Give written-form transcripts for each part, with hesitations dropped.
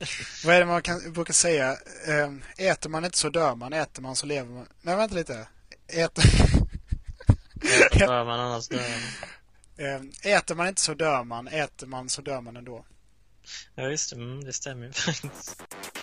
Vad är det man brukar säga? Äter man inte så dör man, äter man så lever man. Nej, vänta lite. Dör man annars dör man. Äter man inte så dör man, äter man så dör man ändå. Ja just det, det stämmer ju faktiskt.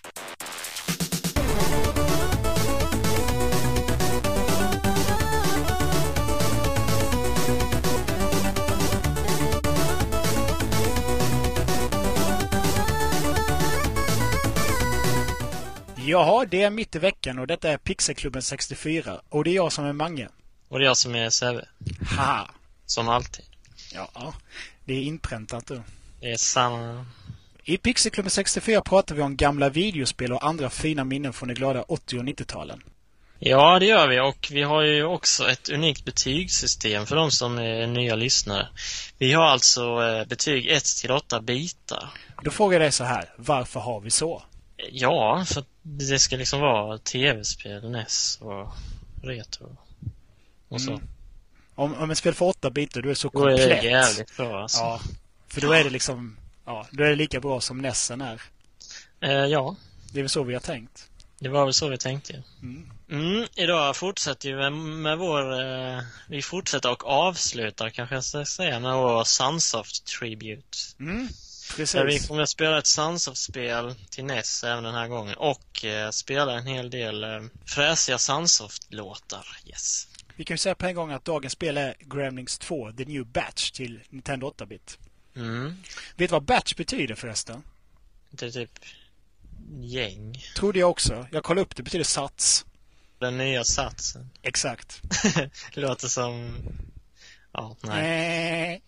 Jaha, det är mitt i veckan och detta är Pixelklubben 64. Och det är jag som är Mange. Och det är jag som är Sebbe. Haha. Som alltid. Ja, det är inpräntat då. Det är samma. I Pixelklubben 64 pratar vi om gamla videospel och andra fina minnen från de glada 80- och 90-talen. Ja, det gör vi. Och vi har ju också ett unikt betygssystem för de som är nya lyssnare. Vi har alltså betyg 1-8 bitar. Då frågar jag dig så här, varför har vi så? Ja, för det ska liksom vara tv-spel, NES och retro och så. Om ett spel för 8 bitar, du är så då är komplett. det jävligt bra alltså. Ja, för då är det liksom, då är det lika bra som NESen är. Ja. Det är väl så vi har tänkt. Det var väl så vi tänkte. Idag fortsätter vi med vår... vi fortsätter och avslutar kanske jag ska säga med vår Sunsoft Tribute. Precis. Där vi kommer att spela ett Sunsoft-spel till NES även den här gången. Och spela en hel del fräsiga Sunsoft-låtar. Yes. Vi kan ju säga på en gång att dagens spel är Gremlins 2, The New Batch till Nintendo 8-bit. Vet du vad batch betyder förresten? Det är typ gäng. Trodde jag också. Jag kollade upp, det betyder sats. Den nya satsen. Exakt. Det låter som... Ja, nej.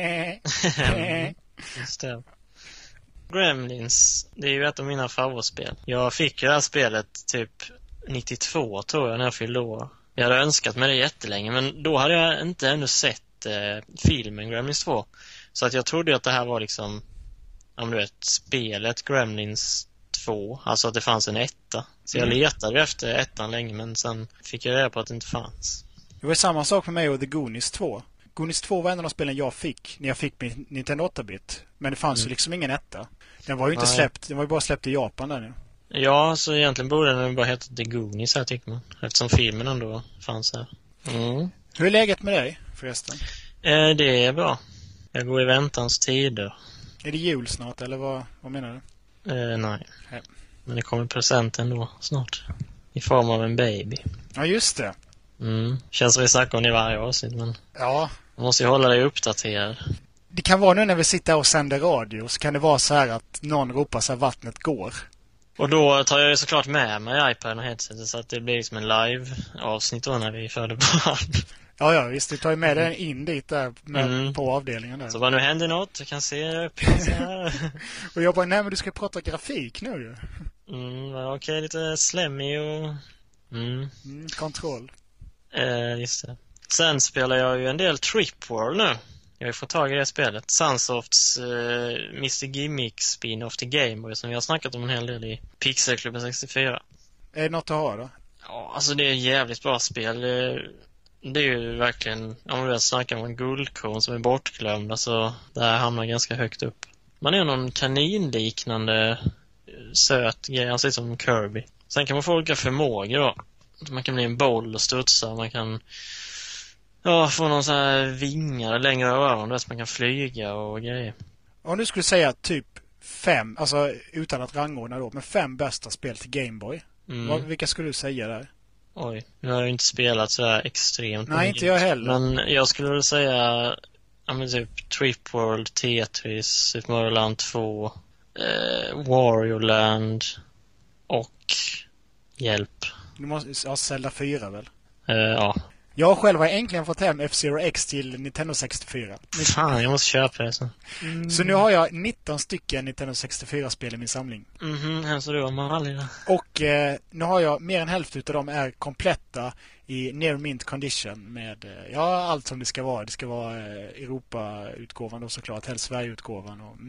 Just det. Gremlins, det är ju ett av mina favoritspel. Jag fick ju det här spelet typ 92 tror jag när jag fyllde år. Jag hade önskat mig det jättelänge, men då hade jag inte ännu sett filmen Gremlins 2. Så att jag trodde att det här var liksom, om du vet, spelet Gremlins 2. Alltså att det fanns en etta. Så jag letade efter ettan länge, men sen fick jag reda på att det inte fanns. Det var samma sak med mig och The Goonies 2. Goonies 2 var en av de spelen jag fick när jag fick min Nintendo 8-bit. Men det fanns ju liksom ingen etta. Den var ju inte släppt, den var ju bara släppt i Japan där nu. Ja, så egentligen borde den bara heta The Goonies här tycker man. Eftersom filmen ändå fanns här. Hur är läget med dig förresten? Det är bra. Jag går i väntans tider. Är det jul snart eller vad menar du? Nej. Men det kommer present ändå snart. I form av en baby. Ja, just det. Känns som vi snackar om det i varje avsnitt, men ja. Man måste ju hålla dig uppdaterad. Det kan vara nu när vi sitter och sänder radio så kan det vara så här att någon ropar så här vattnet går. Och då tar jag ju såklart med mig iPaden och headsetet så att det blir liksom en live-avsnitt då när vi förde barn. Ja, visst. Du tar ju med den in dit där på avdelningen där. Så vad nu händer något, jag kan se upp så här. Och jag bara, nej men du ska prata grafik nu ju. Okej, lite slemmy och... kontroll. Just det. Sen spelar jag ju en del Trip World nu. Jag har fått tag i det spelet. Sunsofts Mr. Gimmick spin-off till Game Boy som vi har snackat om en hel del i Pixelklubben 64. Är det något att ha då? Ja, alltså det är ett jävligt bra spel. Det är ju verkligen, om vi snackar om en guldkorn som är bortglömd, så det här hamnar ganska högt upp. Man är någon kaninliknande söt grej, han ser ut som Kirby. Sen kan man få olika förmågor då. Man kan bli en boll och studsa, man kan få någon sån här vingar längre öron, så man kan flyga och grejer. Om du skulle säga typ 5, alltså utan att rangordna då, men 5 bästa spel till Game Boy. Vilka skulle du säga där? Oj, nu har jag inte spelat så här extremt. Nej, inte jag heller. Men jag skulle väl säga typ Trip World, Tetris, Super Mario Land 2, Wario Land och hjälp. Du måste ha Zelda 4 väl? Ja. Jag själv har äntligen fått hem F-Zero X till Nintendo 64. Fan, jag måste köpa det så. Så nu har jag 19 stycken Nintendo 64-spel i min samling. Så du har mallig. Och nu har jag mer än hälften av dem är kompletta i near mint condition med allt som det ska vara. Det ska vara Europa-utgåvan och såklart, helst Sverige-utgåvan. Och,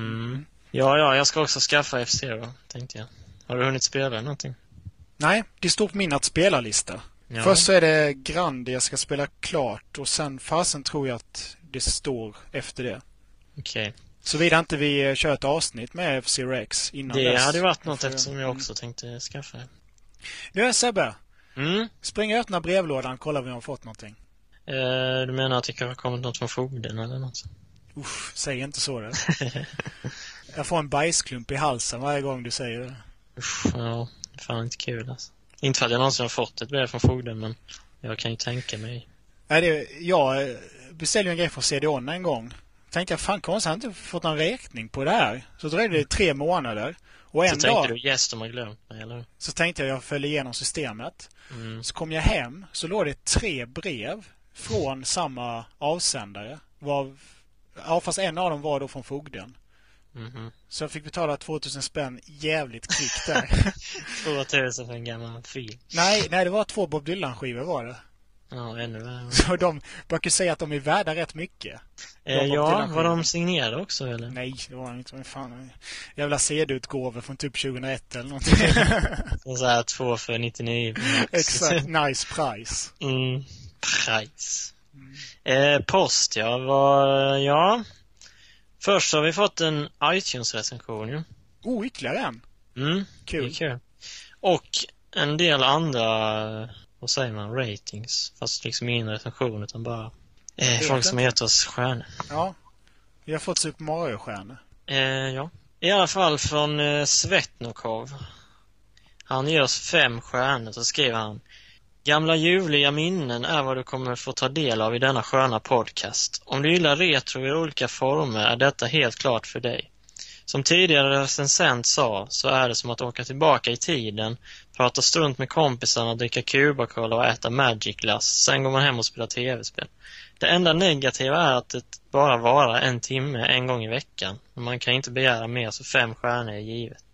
Ja, jag ska också skaffa F-Zero, tänkte jag. Har du hunnit spela någonting? Nej, det står på min att spela-lista. Ja. Först så är det Grande jag ska spela klart och sen fasen tror jag att det står efter det. Okej. Såvida inte vi kör ett avsnitt med F-Zero X innan Det dess. hade varit något eftersom jag också tänkte skaffa det. Nu Sebbe, Mm. spring och öppna brevlådan, kolla om vi har fått någonting. Du menar att det kan ha kommit något från fogden eller något? Uff, säg inte så det. Jag får en bajsklump i halsen varje gång du säger det. Usch, ja, det är fan inte kul alltså. Inte för att jag någonsin har fått ett brev från fogden, men jag kan ju tänka mig. Jag beställde ju en grej från CDON en gång. Tänkte jag, fan konstigt, jag har inte fått någon räkning på det här. Så dröjde det 3 månader. Och en Så dag tänkte du, yes, de har glömt mig, eller? så tänkte jag följde igenom systemet. Mm. Så kom jag hem, så låg det 3 brev från samma avsändare. Fast en av dem var då från fogden. Mhm. Så jag fick betala 2000 spänn jävligt kvickt där. 2000 för en gammal fil. nej, det var 2 Bob Dylan-skivor var det. Ja, ännu värre. Så de brukar säga att de är värda rätt mycket. Ja, var de signerade också, eller? Nej, det var inte. Men fan, jävla CD-utgåvor från typ 2001 eller någonting. Så här 2 för 99. Exakt, nice price. Mm, price. Post, ja. Först har vi fått en iTunes-recension ju. Ytterligare en. Mm, Kul. det är kul. Och en del andra, vad säger man, ratings. Fast liksom ingen recension utan bara folk som har gett oss stjärnor. Ja, vi har fått Super Mario-stjärnor. Ja. I alla fall från Svetnokov. Han ger oss 5 stjärnor, så skriver han: gamla ljuvliga minnen är vad du kommer få ta del av i denna sköna podcast. Om du gillar retro i olika former är detta helt klart för dig. Som tidigare recensent sa, så är det som att åka tillbaka i tiden, prata strunt med kompisarna, dricka Cuba-Cola och äta Magic-glass. Sen går man hem och spelar tv-spel. Det enda negativa är att det bara varar 1 timme en gång i veckan. Man kan inte begära mer, så 5 stjärnor är givet.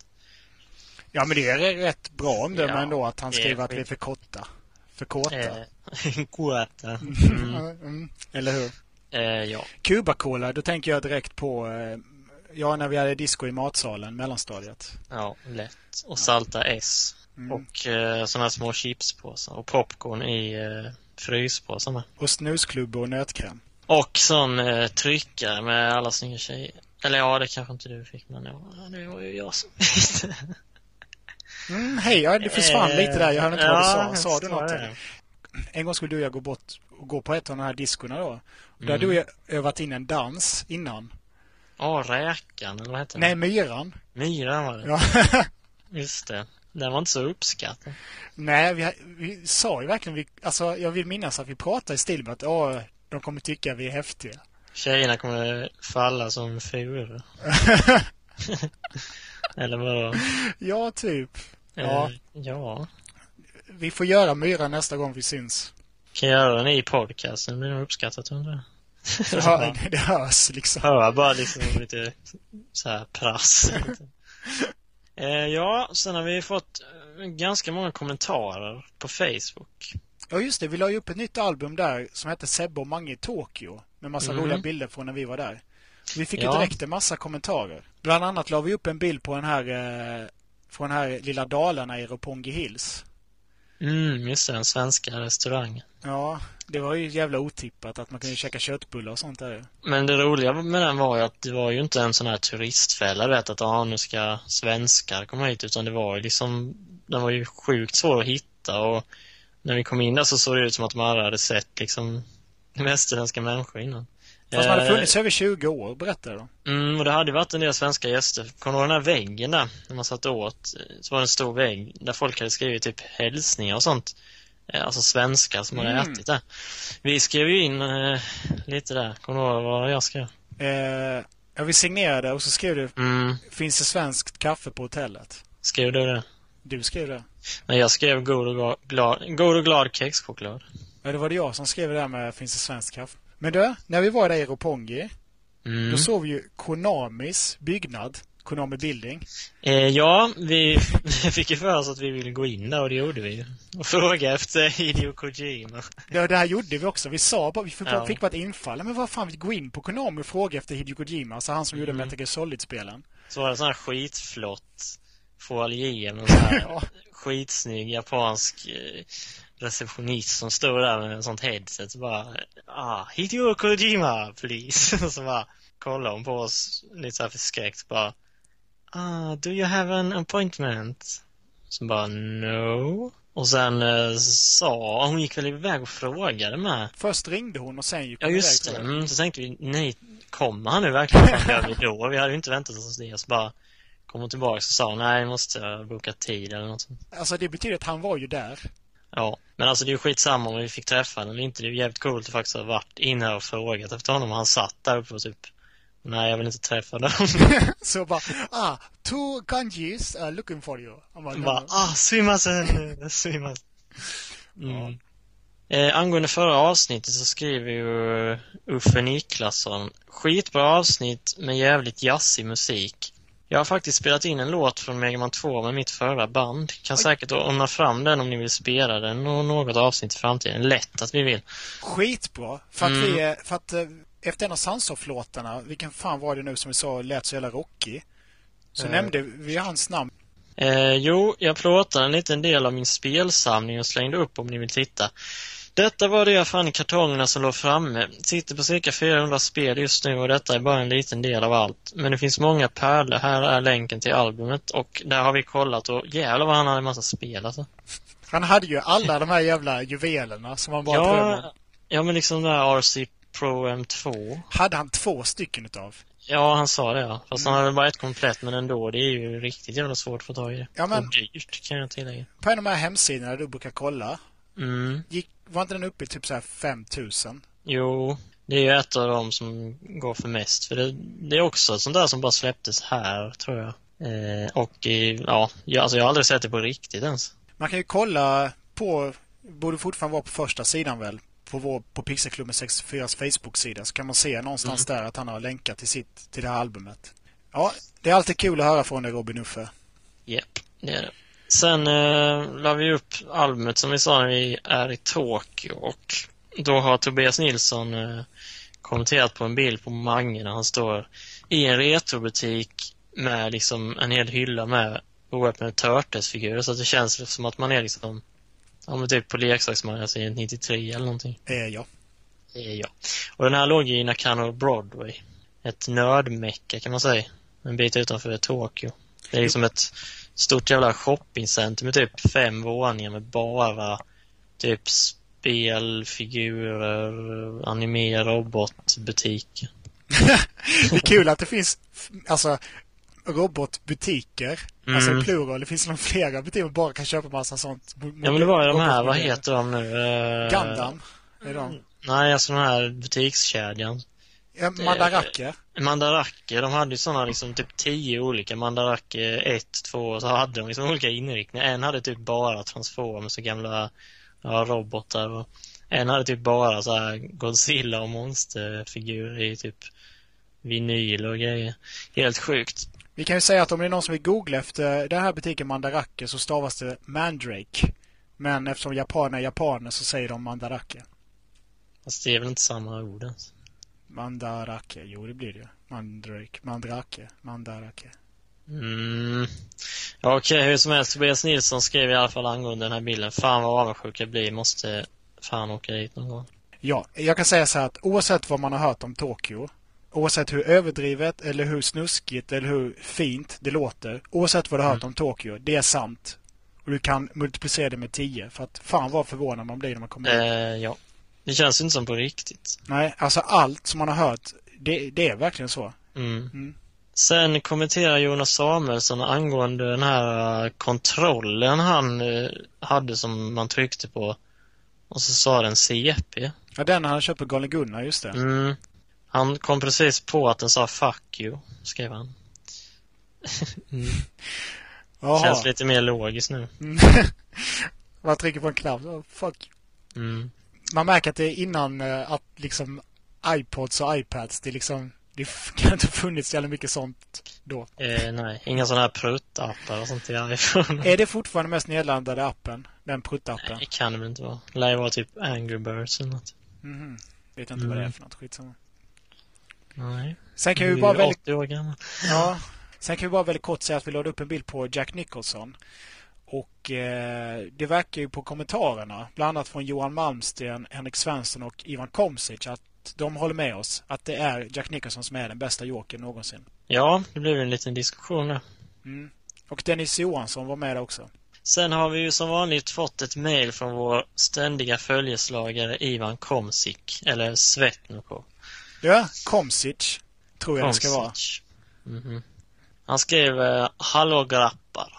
Ja, men det är rätt bra om det, Ja, men ändå att han det är skriver att skit. vi är för korta. För korta. Kåta. Eller hur? Ja. Cuba-Cola, då tänker jag direkt på när vi hade disco i matsalen, mellanstadiet. Ja, lätt. Och salta S. Och såna små chipspåsar. Och popcorn i fryspåsarna. Och snusklubbor och nötkräm. Och sån tryckare med alla snygga tjejer. Eller ja, det kanske inte du fick, men det var ju jag som fick det. Hej, det försvann lite där. Jag hörde inte vad du sa. Sa du något? Det. En gång skulle du och jag gå på ett av de här diskorna då. Och där hade du övat in en dans innan. Räkan, eller vad heter det? Nej, myran. Myran var det. Ja. Just det. Den var inte så uppskattad. Nej, vi sa ju verkligen... jag vill minnas att vi pratade i stil med att de kommer tycka vi är häftiga. Tjejerna kommer falla som furor. Eller vadå? Ja, typ. Ja. Ja. Vi får göra myran nästa gång vi syns. Kan jag göra den i podcasten? Det blir nog uppskattat, undrar. Ja, det hörs liksom. Ja, bara liksom lite så här prass. Ja, sen har vi fått ganska många kommentarer på Facebook. Ja, just det. Vi la ju upp ett nytt album där som heter Sebbe och Mange i Tokyo. Med massa roliga bilder från när vi var där. Vi fick ju direkt en massa kommentarer. Bland annat la vi upp en bild på den här från den här lilla Dalarna i Roppongi Hills. Just det, den svenska restaurangen. Ja, det var ju jävla otippat att man kunde käka köttbullar och sånt där. Men det roliga med den var ju att det var ju inte en sån här turistfälla, vet att nu ska svenskar komma hit, utan det var ju liksom, den var ju sjukt svår att hitta, och när vi kom in där så såg det ut som att man hade sett liksom västerländska människor innan. Fast man hade funnits över 20 år, berättade de. Och det hade varit en del svenska gäster. Kommer du ihåg den här väggen där? När man satt åt, så var det en stor vägg där folk hade skrivit typ hälsningar och sånt. Alltså svenskar som hade ätit där. Vi skrev ju in lite där. Kommer du ihåg vad jag skrev? Vi signerade och så skrev du finns det svenskt kaffe på hotellet? Skrev du det? Du skrev det. Nej, jag skrev god och glad kexchoklad. Ja, det var det jag som skrev det där med finns det svenskt kaffe. Men du, när vi var där i Roppongi, då såg vi ju Konamis byggnad, Konami Building. Ja, vi fick ju för oss att vi ville gå in där, och det gjorde vi ju. Och fråga efter Hideo Kojima. Ja, det här gjorde vi också. Vi sa bara, fick bara ett infall. Men vad fan, vi gå in på Konami och fråga efter Hideo Kojima, alltså han som gjorde Metal Gear Solid-spelen. Så var det sån här skitflott foajé med en sån här skitsnygg japansk receptionist som stod där med en sånt headset, så bara Hideo Kojima, please. Och så bara kollade hon på oss lite så här förskräckt. Bara, do you have an appointment? Så bara, no. Och sen hon gick väl iväg och frågade med. Först ringde hon och sen gick hon iväg. Ja, just det. Så tänkte vi, nej, kommer han nu verkligen? Vad gör vi då? Vi hade ju inte väntat oss det. Så bara kom hon tillbaka och sa, nej, måste boka tid eller något sånt. Alltså det betyder att han var ju där. Ja, men alltså det är ju skitsamma om vi fick träffa honom eller inte. Det är ju jävligt coolt att faktiskt ha varit inne och frågat efter honom. Han satt där uppe och typ, nej, jag vill inte träffa dem. Så bara, two kanjis are looking for you. Sumimasen. Angående förra avsnittet så skriver ju Uffe Niklasson, skitbra avsnitt med jävligt jazzig musik. Jag har faktiskt spelat in en låt från Mega Man 2 med mitt förra band. Kan säkert ordna fram den om ni vill spela den och något avsnitt i framtiden. Lätt att vi vill. Skitbra. För att efter en av Sunsoft-låtarna, vilken fan var det nu som vi sa lät så jävla rockig, så nämnde vi hans namn. Jo, jag plåtade en liten del av min spelsamling och slängde upp om ni vill titta. Detta var det jag fann i kartongerna som låg framme. Sitter på cirka 400 spel just nu och detta är bara en liten del av allt. Men det finns många pärlor. Här är länken till albumet och där har vi kollat och jävlar vad han hade en massa spel alltså. Han hade ju alla de här jävla juvelerna som man bara drömmer. Ja, men liksom där RC Pro M2. Hade han 2 stycken utav? Ja, han sa det, ja. Fast han hade bara ett komplett, men ändå, det är ju riktigt jävla svårt att få tag i det. Ja, men och dyrt, kan jag tillägga. På en av de här hemsidorna du brukar kolla, var inte den uppe i typ så här 5000? Jo, det är ju ett av dem som går för mest. För det är också ett sånt där som bara släpptes här, tror jag. Jag har aldrig sett det på riktigt ens. Man kan ju kolla på, borde fortfarande vara på första sidan väl, på Pixelklubben 64s Facebook-sida, så kan man se någonstans där att han har länkat till det här albumet. Ja, det är alltid kul att höra från dig, Robin Uffe. Japp, det är det. Sen la vi upp albumet som vi sa när vi är i Tokyo, och då har Tobias Nilsson kommenterat på en bild på Mange när han står i en retrobutik med liksom en hel hylla med oöppnade Turtles-figurer, så att det känns som att man är liksom typ på leksaksmagasinet 93 eller någonting. Ja. Ja. Och den här låg i Nakano Broadway. Ett nördmecka kan man säga. En bit utanför Tokyo. Det är liksom ett stort jävla shoppingcenter med typ 5 våningar med bara typ spelfigurer, anime, robotbutiker. Det är kul att det finns robotbutiker. Alltså i plural. Det finns nog flera butiker man bara kan köpa massa sånt. Ja, men det var ju de här, vad heter de nu? Gundam? Är de? Nej, alltså den här butikskedjan. Mandarake, de hade ju sådana liksom typ 10 olika Mandarake 1, 2, och så hade de liksom olika inriktningar. En hade typ bara Transformers och gamla robotar, och en hade typ bara så här Godzilla och monsterfigurer i typ vinyl och grejer. Helt sjukt. Vi kan ju säga att om det är någon som vill googla efter den här butiken Mandarake så stavas det Mandrake. Men eftersom japaner är japaner så säger de Mandarake. Fast det är väl inte samma ord ens. Mandarake, jo det blir det. Mandarake. Okej, hur som helst, Tobias Nilsson skrev i alla fall angående den här bilden. Fan vad avundsjuk jag blir, måste fan åka dit någon gång. Ja, jag kan säga så här att oavsett vad man har hört om Tokyo, oavsett hur överdrivet eller hur snuskigt eller hur fint det låter, oavsett vad du har hört om Tokyo, det är sant. Och du kan multiplicera det med 10, för att fan vad förvånad man blir när man kommer dit. Ja, det känns inte som på riktigt. Nej, alltså allt som man har hört, det är verkligen så. Sen kommenterar Jonas Samuelsson angående den här kontrollen han hade som man tryckte på. Och så sa den CP. Ja, den han köpt på Galen Gunnar, just det. Han kom precis på att den sa fuck you, skrev han. Känns lite mer logiskt nu. Man trycker på en knapp, så fuck you. Man märker att det är innan att liksom iPods och iPads, det liksom, det kan inte funnits jävla mycket sånt då. Nej, inga sådana här pruttappar och sånt i iPhone. Är det fortfarande mest nedladdade appen, den pruttappen? Nej, det kan det väl inte vara. Det lär ju vara typ Angry Birds eller något. Vet inte vad det är för något, skitsamma. Nej. Sen kan vi bara väldigt kort säga att vi lade upp en bild på Jack Nicholson. Och det verkar ju på kommentarerna, bland annat från Johan Malmsten, Henrik Svensson och Ivan Komsic, att att de håller med oss att det är Jack Nicholson som är den bästa Jokern någonsin. Ja, det blev en liten diskussion där. Och Dennis Johansson var med där också. Sen har vi ju som vanligt fått ett mejl från vår ständiga följeslagare Ivan Komsik, eller Svetnokov. Ja, Komsic tror jag det ska vara. Han skrev hallå grappar.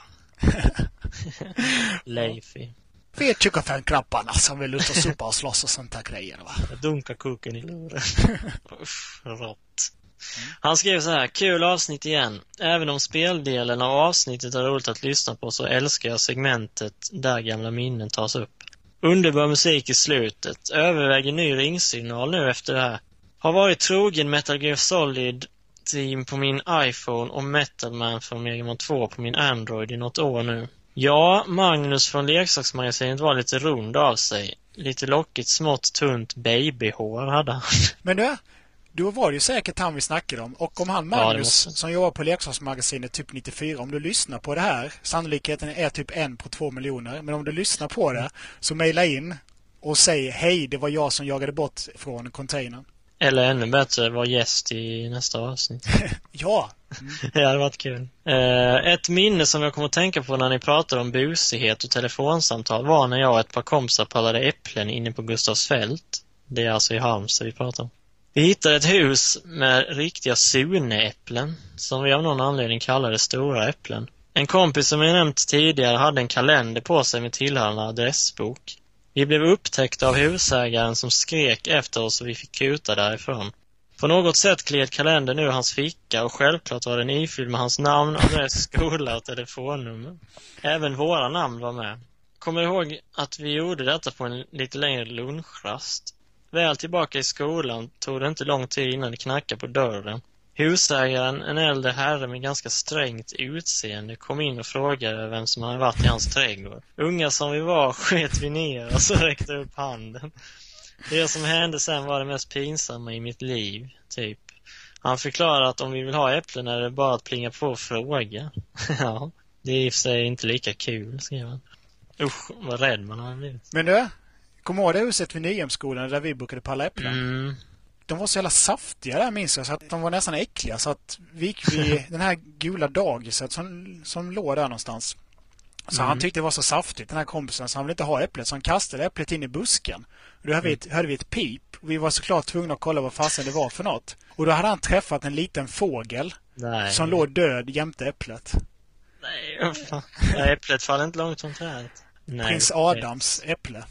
Leifi. Vi är tycka-fan-grabbarna som vill ut och sopa och slåss och sånt där grejer, va? Jag dunkar kuken i luren. Usch, rått. Han skrev så här: kul avsnitt igen. Även om speldelen av avsnittet är roligt att lyssna på så älskar jag segmentet där gamla minnen tas upp. Underbar musik i slutet. Överväger ny ringsignal nu efter det här. Har varit trogen Metal Gear Solid Team på min iPhone och Metal Man från Mega Man 2 på min Android i något år nu. Ja, Magnus från leksaksmagasinet var lite rund av sig. Lite lockigt, smått, tunt babyhår hade han. Men då var det ju säkert han vi snackade om. Och om han Magnus som jobbar på leksaksmagasinet typ 94, om du lyssnar på det här, sannolikheten är typ 1 på 2 miljoner. Men om du lyssnar på det så mejla in och säg hej, det var jag som jagade bort från containern. Eller ännu bättre, var gäst i nästa avsnitt. Ja. Det hade varit kul. Ett minne som jag kommer att tänka på när ni pratar om busighet och telefonsamtal var när jag och ett par kompisar pallade äpplen inne på Gustavsfält. Det är alltså i Halmstad vi pratar om. Vi hittade ett hus med riktiga suneäpplen, som vi av någon anledning kallade stora äpplen. En kompis som jag nämnt tidigare hade en kalender på sig med tillhörande adressbok. Vi blev upptäckta av husägaren som skrek efter oss och vi fick kuta därifrån. På något sätt gled kalendern ur hans ficka och självklart var den ifylld med hans namn, adress, skola och telefonnummer. Även våra namn var med. Kommer ihåg att vi gjorde detta på en lite längre lunchrast. Väl tillbaka i skolan tog det inte lång tid innan det knackade på dörren. Husägaren, en äldre herre med ganska strängt utseende, kom in och frågade vem som hade varit i hans trädgård. Unga som vi var sket vi ner och så räckte upp handen. Det som hände sen var det mest pinsamma i mitt liv, typ. Han förklarade att om vi vill ha äpplen är det bara att plinga på och fråga. Ja, det är i och för sig inte lika kul, skrev han. Usch, vad rädd man har blivit. Men kommer ihåg det huset vid Nyhemskolan där vi brukade palla äpplen? De var så jävla saftiga där, minns jag, så att de var nästan äckliga. Så att vi gick vid den här gula dagiset som låg där någonstans. Så han tyckte det var så saftigt, den här kompisen, så han ville inte ha äpplet. Så han kastade äpplet in i busken. Och då hörde vi ett pip. Och vi var såklart tvungna att kolla vad fasen det var för något. Och då hade han träffat en liten fågel som låg död jämte äpplet. Nej, fan. Äpplet faller inte långt från trädet. Prins Adams äpple.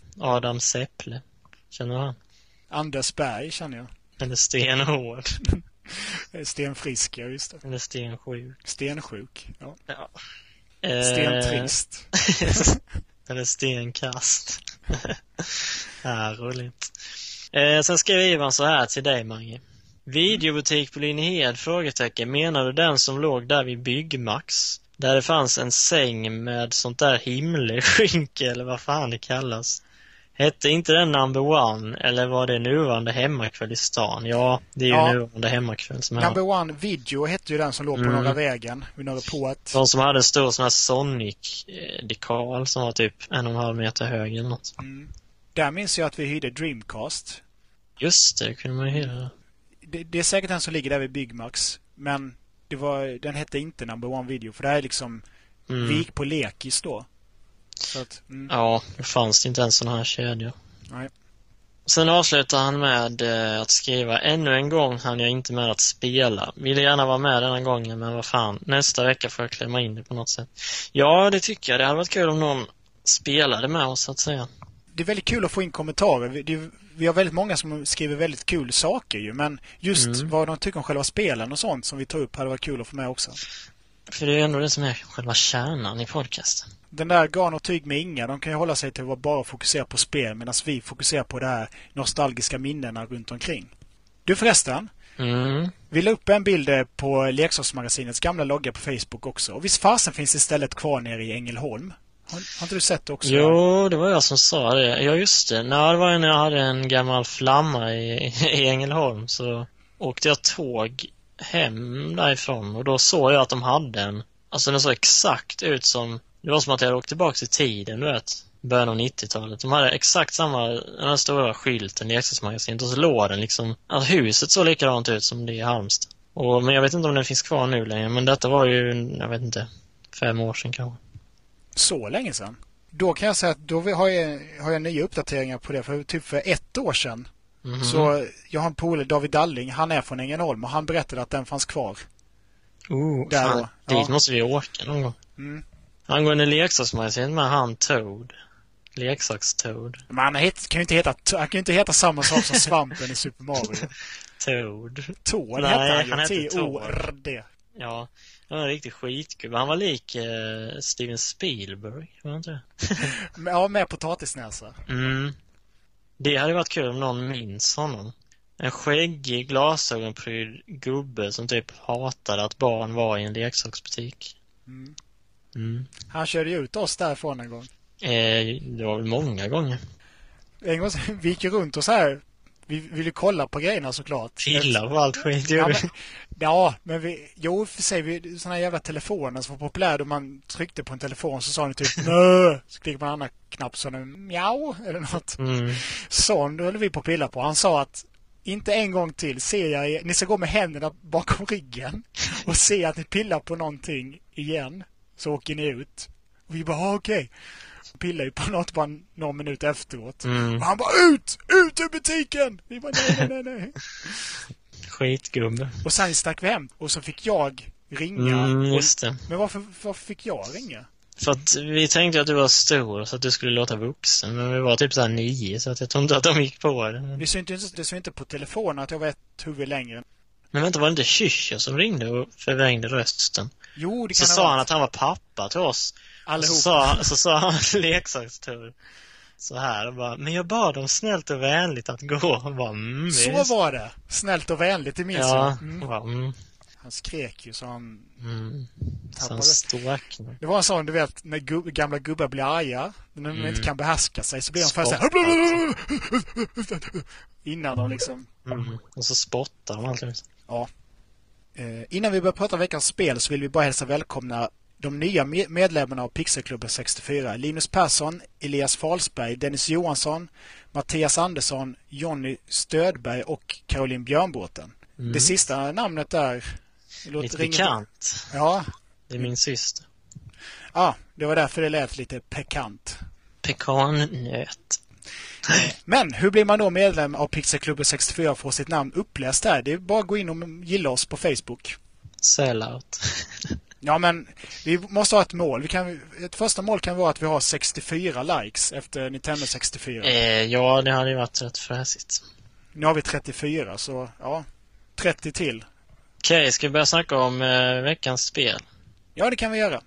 Adams äpple. Känner du han? Anders Berg känner jag. Eller Stenhård. Stenfrisk, ja just det. Eller Stensjuk. Stensjuk, ja. Stentrist. Eller Stenkast. Ja, roligt. Sen skrev Ivan så här till dig, Mange. Videobutik på Linnehed, frågetecken. Menar du den som låg där vid Byggmax? Där det fanns en säng med sånt där himmelskynke eller vad fan det kallas. Hette inte den Number One eller var det nuvarande hemmakväll i stan? Ja, det är ju nuvarande hemmakväll som Number One Video hette ju den som låg på Norra vägen vid Norra Påt. De som hade en stor sån här Sonic-dekal som var typ 1,5 meter hög eller något. Där minns jag att vi hyrde Dreamcast. Just det kunde man ju hyra. Det är säkert den som ligger där vid Byggmax. Men den hette inte Number One Video. För det här är liksom vi gick på lekis då. Så att, ja, det fanns inte ens sån här kedja. Nej. Sen avslutar han med att skriva: ännu en gång hann jag inte med att spela. Ville gärna vara med denna gången, men vad fan, nästa vecka får jag klämma in det på något sätt. Ja, det tycker jag. Det hade varit kul om någon spelade med oss, så att säga. Det är väldigt kul att få in kommentarer. Vi har väldigt många som skriver väldigt kul saker ju, men just vad de tycker om själva spelen och sånt som vi tar upp hade varit kul att få med också. För det är ändå det som är själva kärnan i podcasten. Den där Garn och Tyg med Inga, de kan ju hålla sig till att bara fokusera på spel medan vi fokuserar på det här nostalgiska minnena runt omkring. Du förresten, vi la upp en bild på Leksaksmagasinets gamla logga på Facebook också. Och visst fasen finns istället kvar nere i Ängelholm. Har inte du sett det också? Jo, det var jag som sa det. Ja, just det. När det var när jag hade en gammal flamma i Ängelholm så åkte jag tåg hem därifrån. Och då såg jag att de hade en... Alltså den såg exakt ut som... Det var som att jag åkte tillbaka i tiden, du vet. början av 90-talet. De hade exakt samma, den här stora skylten, leksaksmagasinet, och så låg den liksom, alltså huset såg likadant ut som det i Halmstad. Men jag vet inte om den finns kvar nu längre, men detta var ju, jag vet inte, 5 år sedan kanske. Så länge sedan? Då kan jag säga att då har jag nya uppdateringar på det, för 1 år sedan. Så jag har en polare, David Dalling, han är från Ängelholm och han berättade att den fanns kvar. Fan, dit måste vi åka någon gång. Angående leksaksmagasinet med han Toad. Leksakstoad. Men han kan ju inte heta samma sak som svampen i Super Mario. Toad hette han ju. T-O-R-D. Ja, han var en riktigt skitgubbe. Han var lik Steven Spielberg, var han inte? Ja, med potatisnäsa. Det hade varit kul om någon minns honom. En skäggig, glasögonprydd gubbe som typ hatade att barn var i en leksaksbutik. Han körde ju ut oss därifrån en gång. Det var väl många gånger. En gång vi gick runt och så här. Vi ville kolla på grejerna såklart. Gillar på allt skit. Men vi såna jävla telefoner som var populära då man tryckte på en telefon så sa ni typ nö. Så klickade man en annan knapp så den mjau eller något. Sån då höll vi på att pilla på. Han sa att inte en gång till ser jag ni ska gå med händerna bakom ryggen och se att ni pillar på någonting igen så åker ni ut. Och vi bara okej. Pillar ju på något bara någon minut efteråt. Och han bara ut ur butiken. Vi bara nej. Skitgubbe. Och sen stack vi hem och så fick jag ringa. Just det. Men varför fick jag ringa? För att vi tänkte att du var stor så att du skulle låta vuxen. Men vi var typ såhär 9 så att jag tror inte att de gick på det. Det såg inte på telefonen att jag var ett huvud längre. Men vänta, var det inte Kyscha som ringde och förvrängde rösten? Jo, det kan så sa han att han var pappa till oss. Så sa han leksakstur. Så här och bara, men jag bad dem snällt och vänligt att gå. Och bara, så var det. Snällt och vänligt, det minns jag. Han skrek ju så han det var en sån, du vet, när gamla gubbar blir arga när de inte kan behärska sig så blir de först så här innan de liksom och så spottar de alltid. Ja. Innan vi börjar prata om veckans spel så vill vi bara hälsa välkomna de nya medlemmarna av Pixelklubben 64. Linus Persson, Elias Falsberg, Dennis Johansson, Mattias Andersson, Jonny Stödberg och Caroline Björnbåten. Det sista namnet där lite bekant. Ja. Det är min syster. Ja, det var därför det lät lite pekant. Pekannöt. Men hur blir man då medlem av Pixelklubben 64 och får sitt namn uppläst där? Det är bara att gå in och gilla oss på Facebook. Sellout. Ja, men vi måste ha ett mål. Ett första mål kan vara att vi har 64 likes efter Nintendo 64. Ja, det hade ju varit rätt fräsigt. Nu har vi 34, så ja, 30 till. Okej, ska vi börja snacka om veckans spel? Ja, det kan vi göra.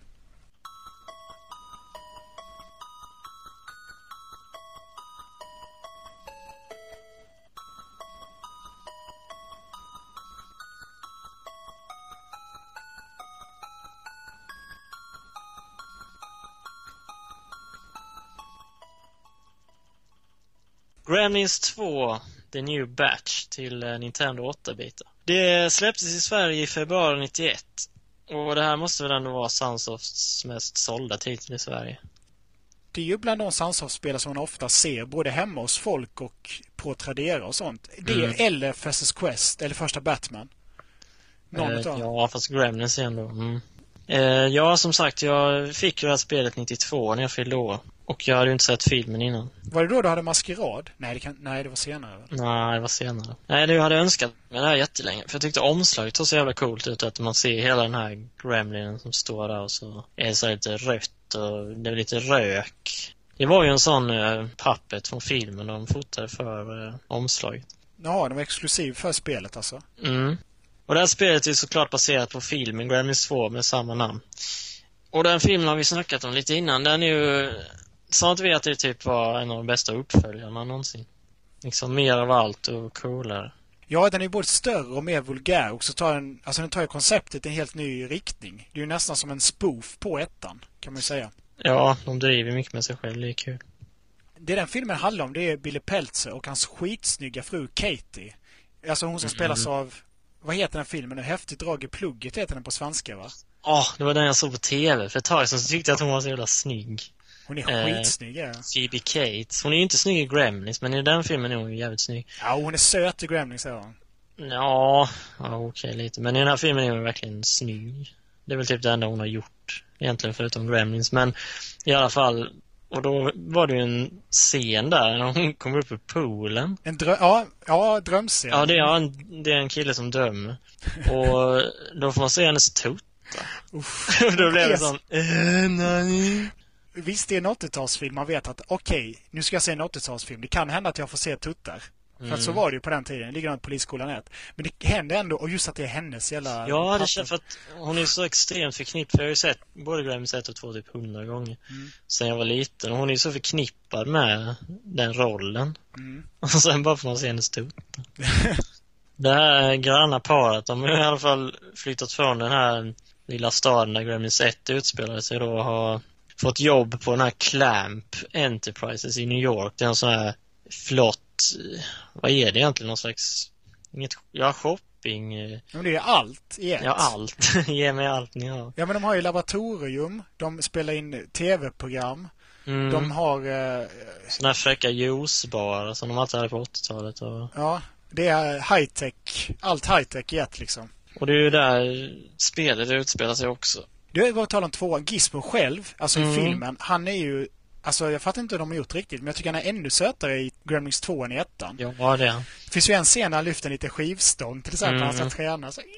Gremlins 2, The New Batch till Nintendo 8-bitar. Det släpptes i Sverige i februari 91. Och det här måste väl ändå vara Sunsofts mest sålda titel i Sverige. Det är ju bland de Sunsoft-spelare som man ofta ser både hemma hos folk och på Tradera och sånt. Det eller Fastest Quest eller första Batman. Ja, fast Gremlins ändå. Ja, som sagt, jag fick ju det här spelet 92 när jag fyllde år. Och jag hade ju inte sett filmen innan. Var det då du hade Maskerad? Nej, det var senare. Nej, det var senare. Nej, det hade jag önskat med det här jättelänge. För jag tyckte omslaget såg så jävla coolt ut. Att man ser hela den här gremlinen som står där och så är det så lite rött och det är lite rök. Det var ju en sån puppet från filmen de fotade för omslaget. Ja, den var exklusiv för spelet alltså. Och det här spelet är såklart baserat på filmen Gremlins 2 med samma namn. Och den filmen har vi snackat om lite innan. Den är ju... Så att vi att det typ var en av de bästa uppföljarna någonsin. Liksom mer av allt och coolare. Ja, den är både större och mer vulgär. Och så den tar ju konceptet i en helt ny riktning. Det är ju nästan som en spoof på ettan, kan man säga. Ja, de driver mycket med sig själv, det är kul. Det den filmen handlar om, det är Billy Peltzer och hans skitsnygga fru Katie. Alltså hon som spelas av... Vad heter den filmen? Häftigt drag i plugget heter den på svenska, va? Det var den jag såg på tv för ett tag sedan, så tyckte jag att hon var så jävla snygg. Hon är skitsnygg, ja. Phoebe Cates. Hon är ju inte snygg i Gremlins, men i den filmen är hon ju jävligt snygg. Ja, hon är söt i Gremlins, säger hon. Ja, okej, lite. Men i den här filmen är hon verkligen snygg. Det är väl typ det enda hon har gjort, egentligen, förutom Gremlins. Men i alla fall, och då var det ju en scen där när hon kommer upp ur poolen. Drömscen. Ja, det är en kille som drömmer. Och då får man se hennes tuttar. Och då blev det sån... nej. Visst, det är en 80-talsfilm. Man vet att okej, nu ska jag se en 80-talsfilm. Det kan hända att jag får se tuttar. För att så var det ju på den tiden. Det ligger något polisskolan 1. Men det händer ändå, och just att det är hennes jävla... Ja, det känns för att hon är så extremt förknippad. För jag har ju sett både Gremlins 1 och 2 typ 100 gånger. Sen jag var liten. Och hon är så förknippad med den rollen. Och sen bara får man se hennes tuttar. Det här granna paret, de har i alla fall flyttat från den här lilla staden där Gremlins 1 utspelade sig då, och har fått jobb på den här Clamp Enterprises i New York. Det är en sån här flott, vad är det egentligen, någon slags shopping. Men det är allt i ett. Ja, allt. Ge mig allt ni har. Ja, men de har ju laboratorium, de spelar in tv-program. De har såna här fräcka juicebarer som de alltid hade på 80-talet. Och... Ja, det är high-tech, allt high-tech i ett liksom. Och det är ju där spelet utspelar sig också. Det var att tala om tvåan. Gizmo själv, alltså i filmen, han är ju, alltså jag fattar inte hur de har gjort riktigt, men jag tycker han är ännu sötare i Gremlins 2 än i ettan. Ja, det är han. Det finns ju en scen där han lyfter en lite skivstång till exempel, han ska träna så.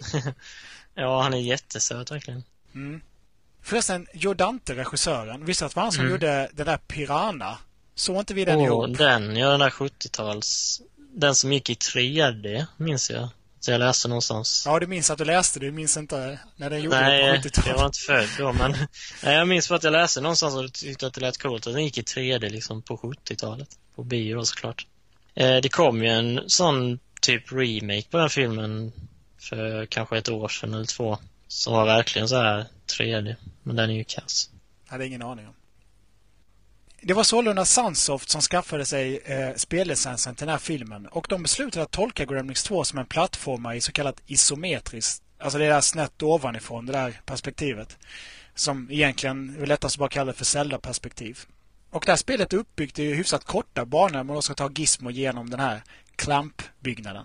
Ja, han är jättesöt verkligen. Förresten, Joe Dante, regissören, visste att det var han som gjorde den där Piranha. Så inte vi den ihop? Den 70-tals, den som gick i 3D, minns jag. Så jag läste någonstans. Ja, du minns att du läste, du minns inte när den gjorde det på 70-talet. Jag var inte född då, men jag minns för att jag läste någonstans och tyckte att det lät coolt att den gick i 3D liksom på 70-talet. På bio då, såklart. Det kom ju en sån typ remake på den filmen för kanske ett år sedan eller 2, som var verkligen så här 3D, men den är ju kass. Jag hade ingen aning om. Det var sålunda Sunsoft som skaffade sig spellicensen till den här filmen, och de beslutade att tolka Gremlins 2 som en plattformar i så kallat isometriskt, alltså det där snett ovanifrån, det där perspektivet, som egentligen är lättast att bara kalla det för Zelda-perspektiv. Och det här spelet är uppbyggt i hyfsat korta banor, man ska ta Gizmo genom den här Clamp-byggnaden.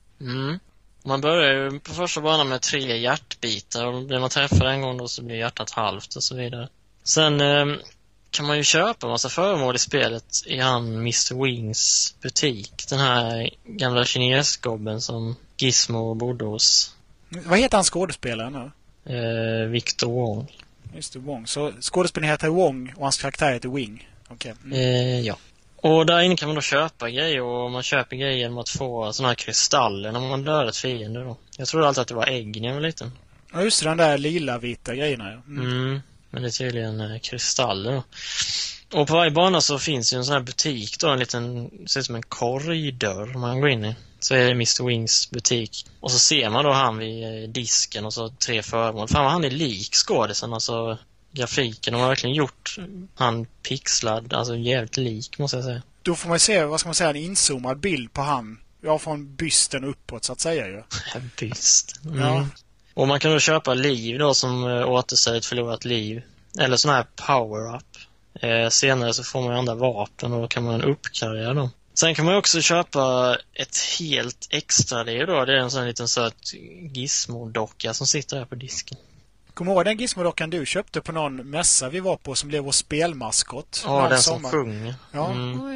Man börjar ju på första banan med 3 hjärtbitar, och blir man träffad en gång då så blir hjärtat halvt och så vidare. Sen kan man ju köpa en massa föremål i spelet i han Mr. Wings butik. Den här gamla kinesgobben som Gizmo bodde hos. Vad heter han skådespelaren nu? Victor Wong. Just det, Wong. Så skådespelaren heter Wong och hans karaktär heter Wing. Okay. Ja. Och där inne kan man då köpa grejer, och man köper grejer genom att få såna här kristaller när man dör ett fiende då. Jag trodde alltid att det var ägg när jag var liten. Ja, just det, den där lila-vita grejerna. Ja. Men det är tydligen kristaller då. Och på varje bana så finns ju en sån här butik då, en liten, ser ut som en korridor man går in i. Så är det Mr. Wings butik. Och så ser man då han vid disken och så 3 föremål. Fan vad han är lik skådisen, alltså grafiken. De har verkligen gjort han pixlad, alltså jävligt lik måste jag säga. Då får man se, vad ska man säga, en inzoomad bild på han. Ja, från bysten uppåt så att säga ju. Byst. Ja. Och man kan då köpa liv då som återställer ett förlorat liv. Eller sån här power-up. Senare så får man andra vapen och då kan man uppgradera dem. Sen kan man också köpa ett helt extra liv då. Det är en sån liten söt Gizmo-docka som sitter här på disken. Kommer du ihåg den Gizmo-dockan du köpte på någon mässa vi var på som blev vår spelmaskot? Ja, den som sjunger. Ja.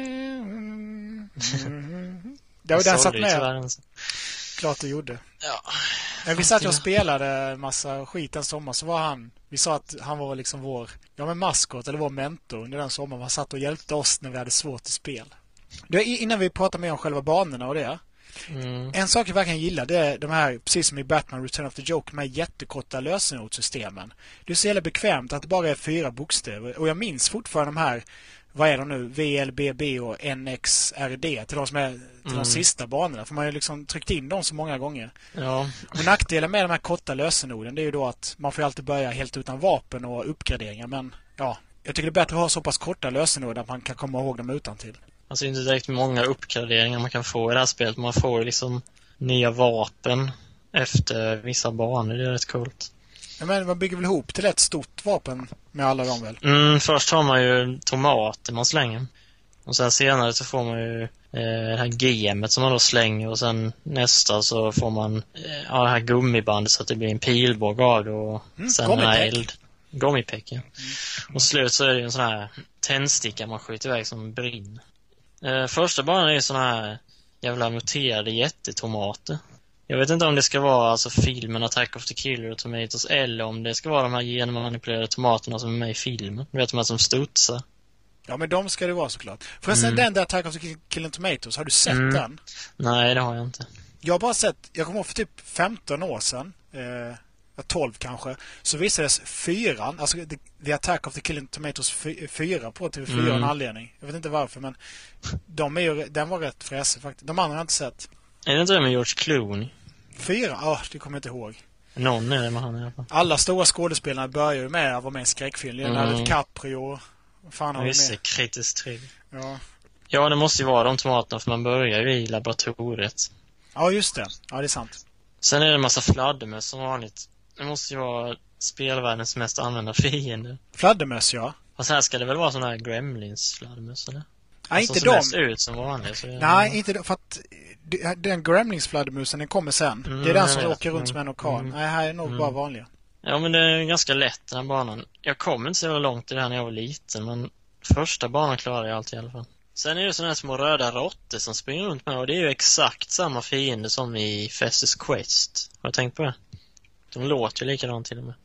Det var den satt med. Klart du gjorde. Ja. Men vi satt och spelade massa skit en sommar, så var han, vi sa att han var liksom vår, maskot eller vår mentor under den sommaren. Han satt och hjälpte oss när vi hade svårt i spel. Innan vi pratar mer om själva banorna och det. En sak jag verkligen gillar, det är de här, precis som i Batman Return of the Joker, de här jättekorta lösenordssystemen. Det är så jävla bekvämt att det bara är 4 bokstäver. Och jag minns fortfarande de här, vad är de nu? VLBB och NXRD till de som är till de sista banorna. För man har ju liksom tryckt in dem så många gånger. Ja. Och nackdelen med de här korta lösenorden, det är ju då att man får alltid börja helt utan vapen och uppgraderingar. Men ja, jag tycker det är bättre att ha så pass korta lösenord att man kan komma ihåg dem utan till. Alltså inte direkt många uppgraderingar man kan få i det här spelet. Man får liksom nya vapen efter vissa banor. Det är rätt coolt. Men man bygger väl ihop till ett stort vapen med alla dem väl? Först har man ju tomater man slänger. Och sen senare så får man ju det här gemet som man då slänger. Och sen nästa så får man det här gummibandet så att det blir en pilbåge av det. Och sen gummipäck. Och slut så är det en sån här tändsticka man skjuter iväg som brinner. Första banan är sån här jävla muterade jättetomater. Jag vet inte om det ska vara alltså filmen Attack of the Killer Tomatoes eller om det ska vara de här genmanipulerade tomaterna som är med i filmen. Du vet de här som studsar. Ja, men de ska det vara såklart. Förresten, den där Attack of the Killer Tomatoes, har du sett den? Nej, det har jag inte. Jag har bara sett, jag kommer ihåg för typ 15 år sedan, 12 kanske, så visades 4, alltså The Attack of the Killer Tomatoes 4 på TV4 en anledning. Jag vet inte varför, men den var rätt fräsig faktiskt. De andra har jag inte sett. Är det inte det med George Clooney? 4? Ja, det kommer jag inte ihåg. Någon är det med han i alla fall. Alla stora skådespelarna börjar ju med att vara med i skräckfilm. Leonardo DiCaprio. Fan har vi med. Kritiskt trygg. Ja, det måste ju vara de tomaterna för man börjar ju i laboratoriet. Ja, just det. Ja, det är sant. Sen är det en massa fladdermöss som vanligt. Det måste ju vara spelvärldens mest använda fiende. Fladdermöss, ja. Och så här ska det väl vara såna här Gremlins fladdermöss, eller? Nej, alltså, inte de. Ser ut som vanligt. Så nej, inte de. För att den Gremlins-fladdermusen, den kommer sen. Det är den som åker runt som en orkan. Nej, här är nog bara vanliga. Ja, men det är ganska lätt den här banan. Jag kom inte så långt i det här när jag var liten, men första banan klarade jag alltid i alla fall. Sen är det sådana här små röda råttor som springer runt med, och det är ju exakt samma fiende som i Festus Quest. Har du tänkt på det? De låter ju likadant till och med.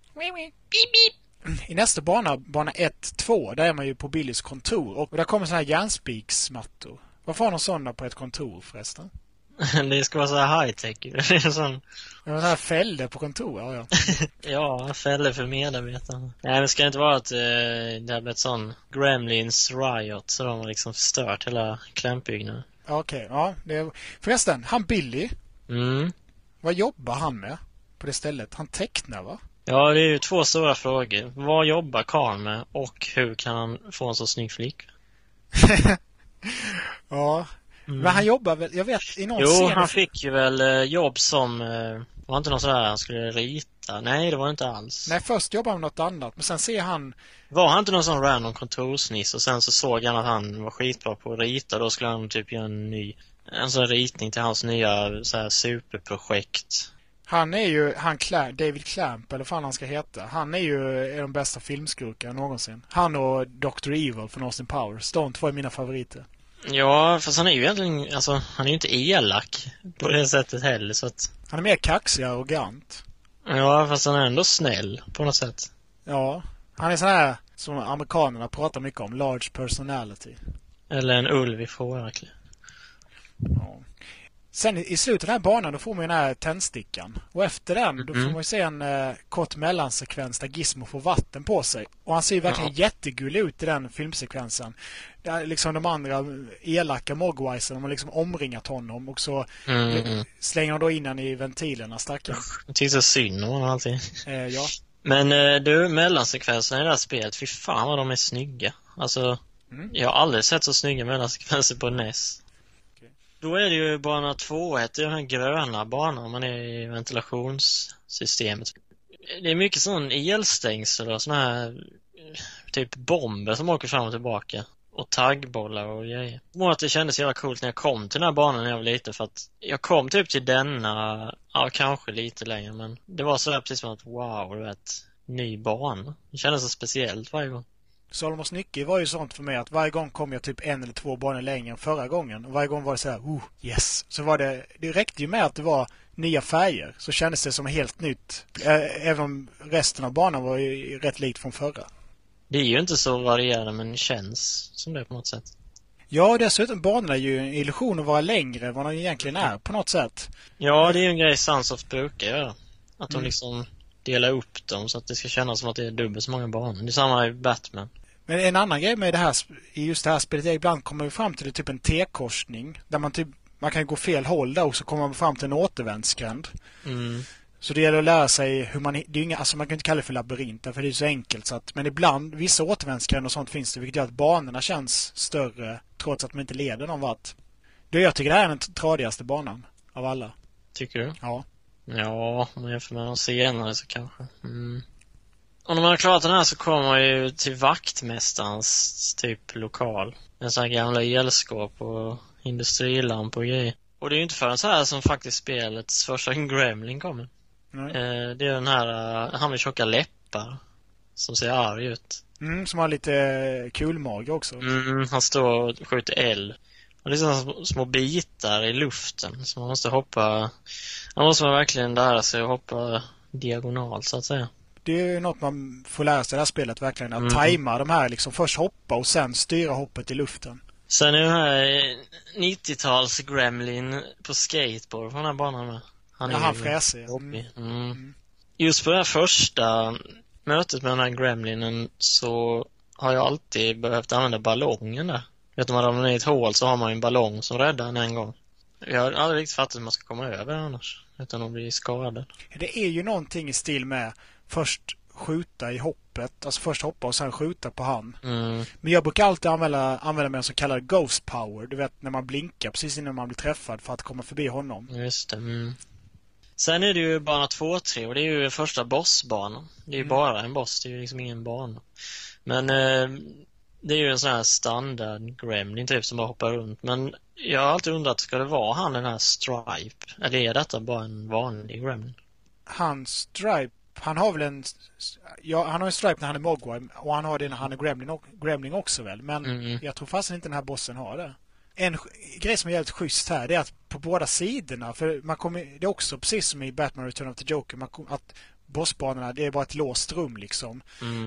I nästa bana 1-2, där är man ju på Billys kontor. Och där kommer såna här järnspiksmattor. Varför har de sådana på ett kontor förresten? Det ska vara så här high-tech. Det är sån... Ja, här fällor på kontor, ja. Ja, fällor för medarbetarna. Nej, men ska det inte vara att det har blivit sån Gremlins Riot så de har liksom förstört hela klampbyggnaden. Okej, ja. Förresten, han Billy. Vad jobbar han med på det stället? Han tecknar, va? Ja, det är ju 2 stora frågor. Vad jobbar Karl med och hur kan han få en så snygg flick? Ja. Men han jobbar väl, jag vet, i någon scen... Jo, han fick ju väl jobb som... var inte någon sådär han skulle rita? Nej, det var inte alls. Nej, först jobbade han med något annat, men sen ser han... Var han inte någon sån random kontorsniss och sen så såg han att han var skitbra på att rita, då skulle han typ göra en sån ritning till hans nya så här superprojekt. Han är ju, David Clamp, eller vad fan han ska heta. Han är ju de bästa filmskurkarna någonsin. Han och Dr. Evil från Austin Powers. De 2 är mina favoriter. Ja, fast han är ju egentligen, alltså, han är ju inte elak på det sättet heller, så att... Han är mer kaxig och arrogant. Ja, fast han är ändå snäll på något sätt. Ja, han är sån här som amerikanerna pratar mycket om, large personality. Eller en ulv i fårakläder. Ja. Sen i slutet av den här banan då får man ju den här tändstickan. Och efter den då får man ju se en kort mellansekvens där Gizmo får vatten på sig. Och han ser ju verkligen jättegullig ut i den filmsekvensen. Där liksom de andra elaka Mogwisen, de har liksom omringat honom. Och så slänger de då in han i ventilerna, stackaren. Jag tycker så synd om honom alltid. Ja. Men du, mellansekvenserna i det här spelet, fy fan vad de är snygga. Alltså, jag har aldrig sett så snygga mellansekvenser på NES. Då är det ju bana 2, det är den här gröna banan, man är i ventilationssystemet. Det är mycket sån elstängsel och såna här typ bomber som åker fram och tillbaka. Och taggbollar och grejer. Och att det kändes jävla coolt när jag kom till den här banan när jag var liten, för att jag kom typ till denna, ja kanske lite längre, men det var så där precis som att wow, du vet, ny bana. Det kändes så speciellt varje gång. Solomons Nycke var ju sånt för mig att varje gång kom jag typ 1 eller 2 banor längre än förra gången. Och varje gång var det så här, yes. Så var det räckte ju med att det var nya färger. Så kändes det som helt nytt. Även om resten av banan var ju rätt likt från förra. Det är ju inte så varierande, men det känns som det på något sätt. Ja, dessutom banorna är ju en illusion att vara längre än vad de egentligen är på något sätt. Ja, det är ju en grej Sunsoft brukar göra. Att de liksom delar upp dem så att det ska kännas som att det är dubbelt så många banor. Det är samma i Batman. Men en annan grej med det här, i just det här spelet, ibland kommer vi fram till typ en T-korsning där man kan gå fel håll där och så kommer man fram till en återvändsgränd. Så det gäller att lära sig hur man, det är inga, alltså man kan inte kalla det för labyrint för det är så enkelt så att, men ibland vissa återvändsgränder och sånt finns det, vilket gör att banorna känns större trots att man inte leder någon vart. Jag tycker det här är den tradigaste banan av alla. Tycker du? Ja. Ja, om man jämför med de senare så kanske. Och när man har klarat den här så kommer man ju till vaktmästarens typ lokal. En sån här gamla elskåp och industrilamp och grejer. Och det är ju inte förrän så här som faktiskt spelets första Gremlin kommer. Det är den här, han med tjocka läppar som ser arg ut. Som har lite kulmage också. Han står och skjuter eld. Och det är sådana små bitar i luften som man måste hoppa. Man måste verkligen lära sig att hoppa diagonalt så att säga. Det är ju något man får lära sig i det här spelet verkligen. Att tajma de här liksom. Först hoppa och sen styra hoppet i luften. Sen är den här 90-tals Gremlin på skateboard på den här banan med. Han fräser. Just på det här första mötet med den här Gremlinen så har jag alltid behövt använda ballongen där. Vet du, om man ramlar ner i ett hål så har man en ballong som räddar en gång. Jag har aldrig riktigt fattat hur man ska komma över annars utan att bli skadad. Det är ju någonting i stil med först skjuta i hoppet, alltså först hoppa och sen skjuta på han. Men jag brukar alltid använda mig en så kallad ghost power. Du vet, när man blinkar precis innan man blir träffad för att komma förbi honom. Just det. Sen är det ju bana 2-3 och det är ju första bossbanan. Det är ju bara en boss, det är ju liksom ingen bana. Men det är ju en sån här standard Gremlin typ som bara hoppar runt. Men jag har alltid undrat, ska det vara han den här Stripe? Eller är detta bara en vanlig Gremlin? Han Stripe, han har väl en... Ja, han har en Stripe när han är Mogwai och han har det när han är Gremlin också väl. Men jag tror fast inte den här bossen har det. En grej som är jävligt schysst här, det är att på båda sidorna, för det är också precis som i Batman Return of the Joker, att bossbanorna, det är bara ett låst rum liksom.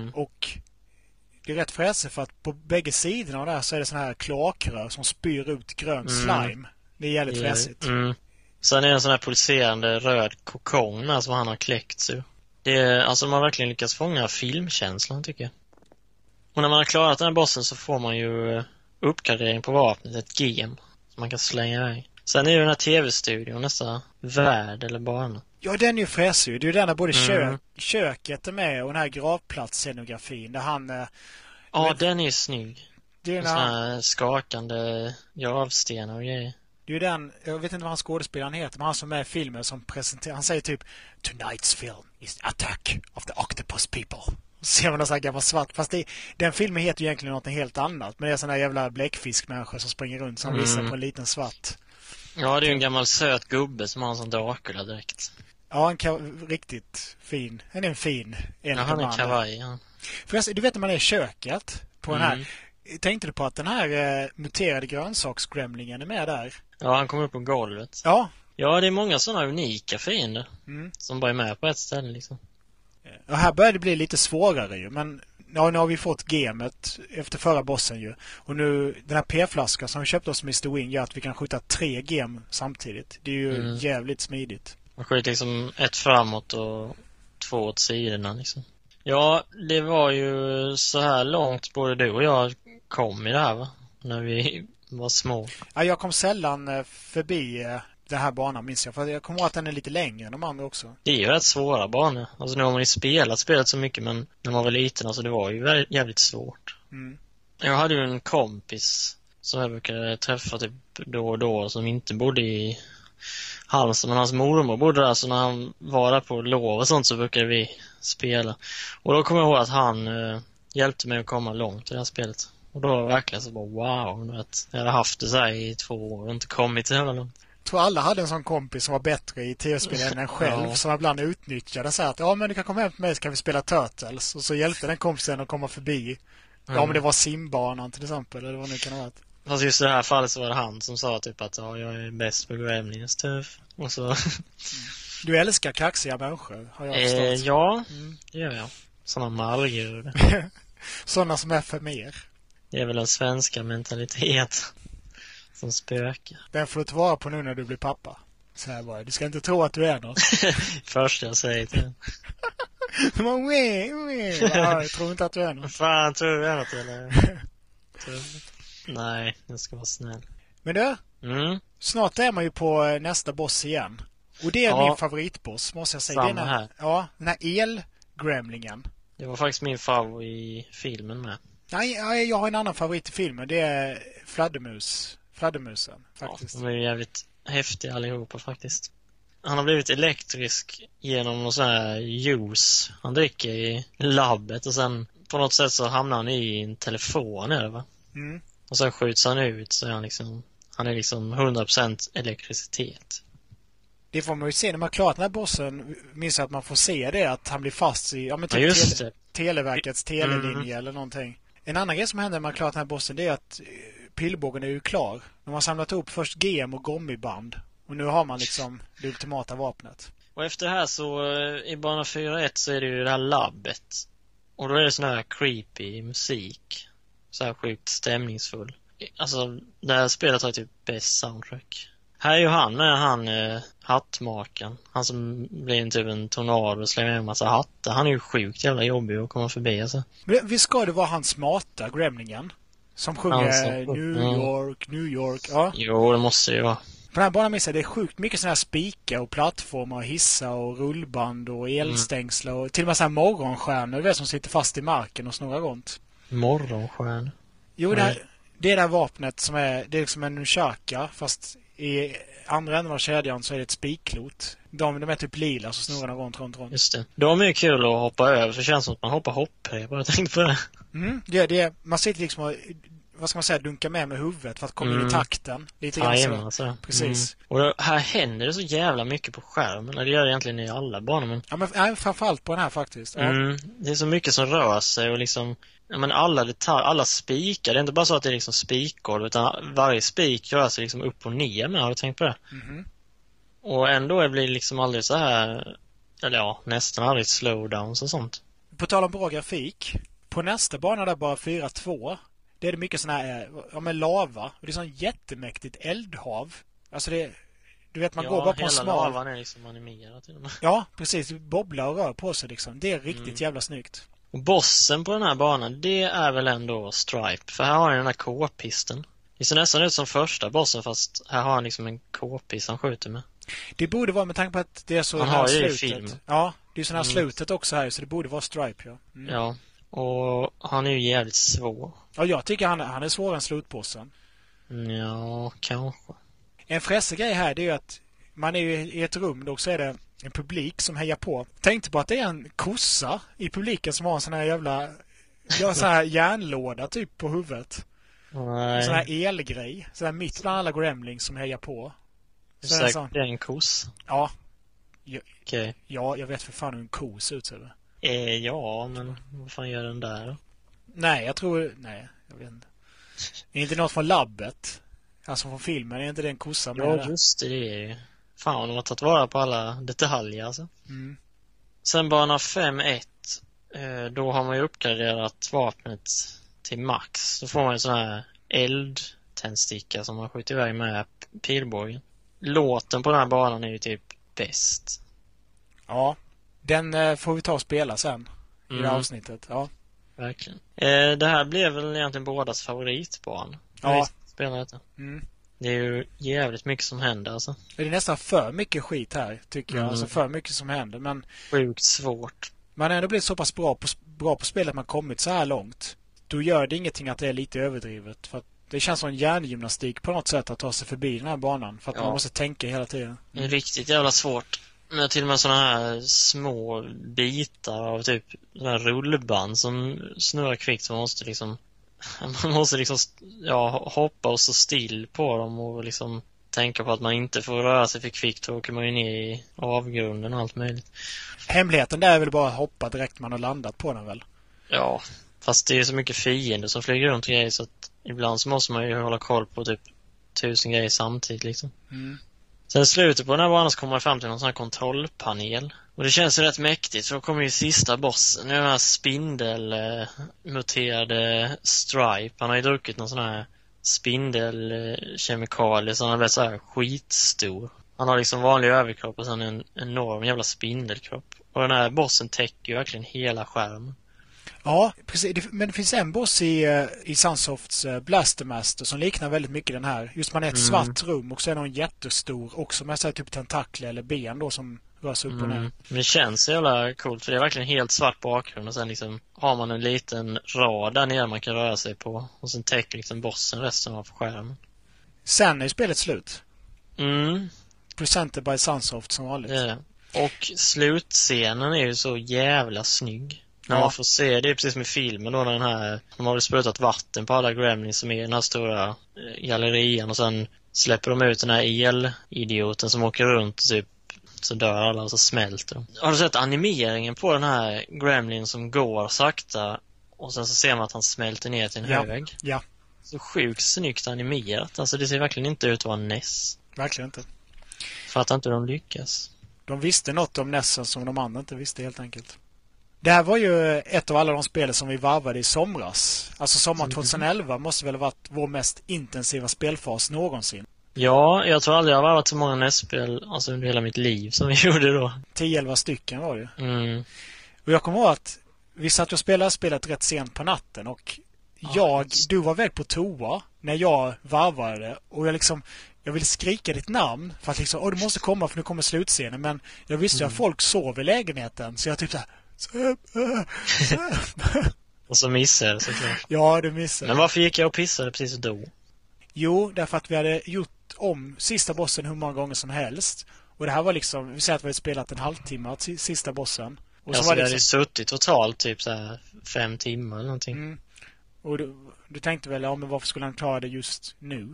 Och det är rätt fräsigt för att på bägge sidorna där så är det såna här kloakrör som spyr ut grön slime. Det är jävligt fräsigt. Sen är det en sån här pulserande röd kokong med som han har kläckt så. Det är, alltså man har verkligen lyckats fånga filmkänslan tycker jag. Och när man har klarat den här bossen så får man ju uppgradering på vapnet, ett gem som man kan slänga iväg. Sen är ju den här tv-studion nästa värld eller bana. Ja, den är ju fräsig. Det är ju den där både köket är med och den här gravplatsscenografin där han... Ja, den är ju snygg. Det är sån här skakande gravstenar och grejer. Det är ju den, jag vet inte vad han skådespelaren heter, men han som är i filmen som presenterar, han säger typ Tonight's film is Attack of the Octopus People. Ser man någon sån här gammal svart. Fast den filmen heter ju egentligen något helt annat. Men det är såna här jävla bläckfiskmänniskor som springer runt som visar på en liten svart. Ja, det är ju en gammal söt gubbe som har en sån Dracula direkt. Ja, riktigt fin. Han är en fin. Han är kavaj, ja. Förresten, du vet när man är i köket på den här. Tänkte du på att den här muterade grönsaksgremlingen är med där? Ja, han kommer upp på golvet. Ja. Ja, det är många såna unika fiender som bara är med på ett ställe liksom. Och här börjar det bli lite svårare ju, men ja, nu har vi fått gamet efter förra bossen ju. Och nu, den här p-flaskan som vi köpte oss Mr. Wing gör att vi kan skjuta 3 gem samtidigt. Det är ju jävligt smidigt. Man skjuter liksom ett framåt och 2 åt sidorna liksom. Ja, det var ju så här långt både du och jag kom i det här va? När vi var små. Ja, jag kom sällan förbi den här banan minns jag. För jag kommer ihåg att den är lite längre än de andra också. Det är ju rätt svåra banor. Alltså nu har man ju spelat så mycket men när man var liten alltså det var ju jävligt svårt. Jag hade ju en kompis som jag brukade träffa typ då och då som inte bodde i Halmstad, men hans mormor bodde där, så när han var där på lov och sånt så brukade vi spela. Och då kommer jag ihåg att han hjälpte mig att komma långt i det här spelet. Och då var det verkligen så bara wow, jag hade haft det så här i 2 år och inte kommit så jävla långt. Jag tror alla hade en sån kompis som var bättre i tv-spel än en själv, som ibland utnyttjade så att ja men du kan komma hem till mig så kan vi spela Turtles. Och så hjälpte den kompisen att komma förbi. Ja men det var simbanan till exempel, eller vad det kan ha varit. Fast just i det här fallet så var det han som sa typ att ja, jag är bäst på Gremlins tuff. Och så... Du älskar kaxiga människor, har jag förstått. Ja, det gör jag. Sådana malger. Sådana som är för mer. Det är väl en svenska mentalitet som spökar. Den får du ta vara på nu när du blir pappa. Så här bara, du ska inte tro att du är något. Först jag säger till. Ja, jag tror inte att du är något. Fan, tror du är något eller? Nej, jag ska vara snäll. Men du, snart är man ju på nästa boss igen. Och det är min favoritboss, måste jag säga. Samma här. Ja, den här el-gremlingen. Det var faktiskt min favorit i filmen med. Nej, jag har en annan favorit i filmen. Det är fladdermusen, faktiskt. Ja, de är ju jävligt häftiga allihopa faktiskt. han har blivit elektrisk genom någon sån här juice han dricker i labbet och sen på något sätt så hamnar han i en telefon är det va? Mm. Och sen skjuts han ut så är han är liksom 100% elektricitet. Det får man ju se när man klarat den här bossen. Minns jag att man får se det, att han blir fast i typ Televerkets telelinje eller någonting. En annan grej som händer när man klarat den här bossen, det är att pilbågen är ju klar. De har samlat ihop först GM och gommiband. Och nu har man liksom det ultimata vapnet. Och efter det här så i bana 4.1 så är det ju det här labbet. Och då är det sån här creepy musik. Så här sjukt stämningsfull. Alltså det här spelet har typ bäst soundtrack. Här är ju han hattmakaren. Han som blir typ en tornado och slänger en massa hattar. Han är ju sjukt jävla jobbig att komma förbi alltså. Men visst ska det vara han smarta gremlingen? Som sjunger New York. Ja. Jo, det måste det ju vara. På den här banan minns jag, det är sjukt mycket sådana här spikar och plattformar och hissar och rullband och elstängslar och till och med så här morgonstjärnor, det som sitter fast i marken och snurrar runt. Morgonstjärnor? Jo, det är det där vapnet som är, det är liksom en nunchaka, fast i andra änden av kedjan så är det ett spikklot. De är typ lila så snurrar de runt. Just det. De är kul att hoppa över, för det känns som att man hoppar hopprep. Jag tänkte på det. Man sitter liksom och, vad ska man säga, dunka med huvudet för att komma in i takten. Lite grann alltså. Precis. Och här händer det så jävla mycket på skärmen. Det gör det egentligen i alla banor. Men... Ja, men framförallt på den här faktiskt. Ja. Det är så mycket som rör sig och liksom... Ja, men alla detaljer, alla spikar. Det är inte bara så att det är liksom spikgolv, utan varje spik rör sig liksom upp och ner med. Har du tänkt på det? Och ändå blir det liksom aldrig så här... Eller ja, nästan aldrig slowdowns och sånt. På tal om bra grafik. På nästa bana där bara 4-2... Det är det mycket sån här med lava. Och det är sån jättemäktigt eldhav. Alltså det... Du vet, man går bara på en smal... Ja, hela lavan är liksom animerad till och med. Ja, precis. Det bobblar och rör på sig liksom. Det är riktigt jävla snyggt. Och bossen på den här banan, det är väl ändå Stripe. För här har han den här k-pisten. Det ser nästan ut som första bossen, fast här har han liksom en k-pist han skjuter med. Det borde vara med tanke på att det är så han här har slutet. Ju film. Ja, det är så här slutet också här, så det borde vara Stripe, ja. Ja, och han är ju jävligt svår. Ja, jag tycker han är svårare än slutbossen. Ja, kanske. En fräsig grej här, det är ju att man är ju i ett rum, då så är det en publik som hejar på. Tänkte på att det är en kossa i publiken som har en sån här jävla sån här järnlåda typ på huvudet. Nej. En sån här elgrej. Så här mitt bland alla gremlings som hejar på. Så säkert det är en koss. Ja. Okej. Ja, jag vet för fan hur en ko ser ut, så det. Ja, men vad fan gör den där då? Nej, jag vet inte. Det är inte något från labbet. Alltså från filmen, är inte det en kossa med? Ja, just det. Fan, de har tagit vara på alla detaljer alltså. Sen bana 5.1, då har man ju uppgraderat vapnet till max. Då får man en sån här eldtändsticka som man skjuter iväg med pilbågen. Låten på den här banan är ju typ bäst. Ja, den får vi ta och spela sen i det här avsnittet. Ja. Verkligen. Det här blev väl egentligen bådas favoritbarn. Ja. Spela detta. Det är ju jävligt mycket som händer alltså. Det är nästan för mycket skit här, tycker jag. Alltså för mycket som händer, men sjukt svårt. Man har ändå blivit så pass bra på spelet, man kommit så här långt. Då gör det ingenting att det är lite överdrivet, för att det känns som en hjärngymnastik på något sätt att ta sig förbi den här banan, för att man måste tänka hela tiden. Det är riktigt jävla svårt. Med till och med såna här små bitar av typ såna här rullband som snurrar kvickt, så man måste liksom hoppa och stå still på dem och liksom tänka på att man inte får röra sig för kvickt, och åker man ju ner i avgrunden och allt möjligt. Hemligheten där är väl bara att hoppa direkt man har landat på den väl? Ja, fast det är så mycket fiender som flyger runt och grejer, så att ibland så måste man ju hålla koll på typ 1000 grejer samtidigt liksom. Sen slutet på den här banan så kommer man fram till någon sån här kontrollpanel. Och det känns ju rätt mäktigt, för då kommer ju sista bossen. Nu är den här spindelmuterade Stripe. Han har ju druckit någon sån här spindelkemikalie, så han har blivit så här skitstor. Han har liksom vanlig överkropp och sen en enorm jävla spindelkropp. Och den här bossen täcker ju verkligen hela skärmen. Ja, precis. Men det finns en boss i Sunsofts Blastermaster som liknar väldigt mycket den här. Just man är ett svart rum och så är någon jättestor också med så här typ tentakler eller ben då som rör sig upp och ner. Men det känns så jävla coolt, för det är verkligen helt svart bakgrund och sen liksom har man en liten rad där nere man kan röra sig på, och sen täcker liksom bossen resten av skärmen. Sen är spelet slut. presented by Sunsoft som vanligt. Det är det. Och slutscenen är ju så jävla snygg. När man får se, det är precis som i filmen då, när de har sprutat vatten på alla gremlins som är i den här stora gallerian, och sen släpper de ut den här elidioten som åker runt och typ så dör alla och så smälter de. Har du sett animeringen på den här gremlin som går sakta och sen så ser man att han smälter ner till en hög? Ja. Så sjukt snyggt animerat. Alltså det ser verkligen inte ut att vara NES. Verkligen inte. Fattar inte hur de lyckas. De visste något om NESen som de andra inte visste helt enkelt. Det här var ju ett av alla de spel som vi varvade i somras. Alltså sommaren 2011 måste väl ha varit vår mest intensiva spelfas någonsin. Ja, jag tror aldrig jag har varit så många NES-spel alltså under hela mitt liv som vi gjorde då. 10-11 stycken var det. Mm. Och jag kommer ihåg att vi satt och spelade spelet rätt sent på natten och du var väl på toa när jag varvade och jag ville skrika ditt namn för att liksom, du måste komma för nu kommer slutscenen, men jag visste ju att folk sov i lägenheten så jag typ såhär och så missade jag såklart. Ja, du missade. Men varför gick jag och pissade precis då? Jo, därför att vi hade gjort om sista bossen hur många gånger som helst. Och det här var liksom, vi säger att vi hade spelat en halvtimme till sista bossen. Och så alltså var det vi hade suttit totalt typ så här 5 timmar eller någonting. Mm. Och du tänkte väl, men varför skulle han klara det just nu?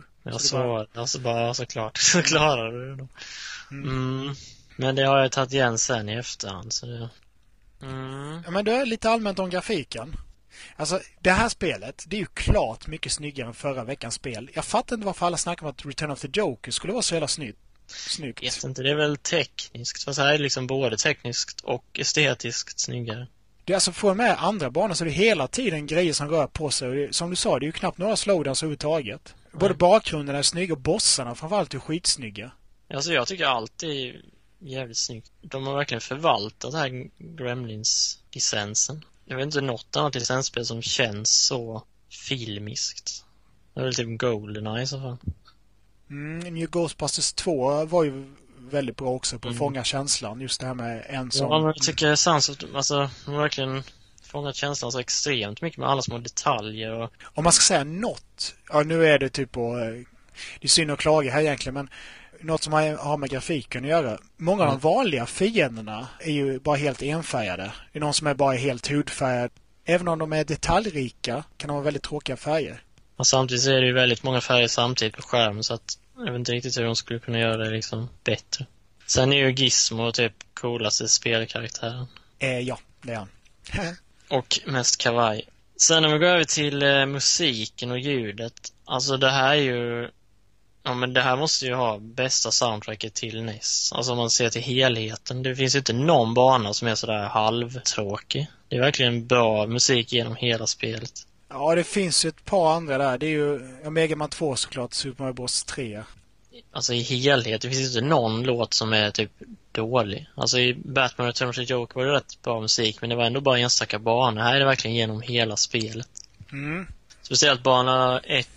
Såklart. Så klarar du det då. Men det har jag tagit igen sen i efterhand. Så det... Ja, men det är lite allmänt om grafiken. Alltså, det här spelet, det är ju klart mycket snyggare än förra veckans spel. Jag fattar inte varför alla snackar om att Return of the Joker skulle vara så jävla snyggt. Jag vet inte, det är väl tekniskt. Fast här är liksom både tekniskt och estetiskt snyggare. Det är alltså, får med andra banor så det är hela tiden grejer som rör på sig. Och det, som du sa, det är ju knappt några slowdowns överhuvudtaget. Både bakgrunden är snygg och bossarna framförallt är skitsnygga. Alltså jag tycker allt är jävligt snyggt. De har verkligen förvaltat det här Gremlins-licensen. Jag vet inte något annat licensspel som känns så filmiskt. Det är väl typ GoldenEye i så fall. New Ghostbusters 2 var ju väldigt bra också på att fånga känslan. Just det här med en som... Ja, men jag tycker Sunsoft, alltså, de har verkligen fångat känslan så extremt mycket med alla små detaljer. Och... Om man ska säga något, ja nu är det typ på... Det är synd att klaga här egentligen, men något som har med grafiken att göra. Många av de vanliga fienderna är ju bara helt enfärgade. Det är någon som är bara helt hudfärgad. Även om de är detaljrika kan de vara väldigt tråkiga färger. Och samtidigt så är det ju väldigt många färger samtidigt på skärmen, så att jag vet inte riktigt hur de skulle kunna göra det liksom bättre. Sen är ju Gizmo typ coolaste spelkaraktären. Ja, det är han. Och mest kawaii. Sen om vi går över till musiken och ljudet. Alltså det här är ju... Ja, men det här måste ju ha bästa soundtracket till NES. Alltså om man ser till helheten. Det finns ju inte någon bana som är sådär halvtråkig. Det är verkligen bra musik genom hela spelet. Ja, det finns ju ett par andra där. Det är ju Mega Man 2 såklart, Super Mario Bros 3. Alltså i helhet, det finns ju inte någon låt som är typ dålig. Alltså i Batman Return of the Joker var det rätt bra musik, men det var ändå bara enstaka banor. Här är det verkligen genom hela spelet. Speciellt bana 1,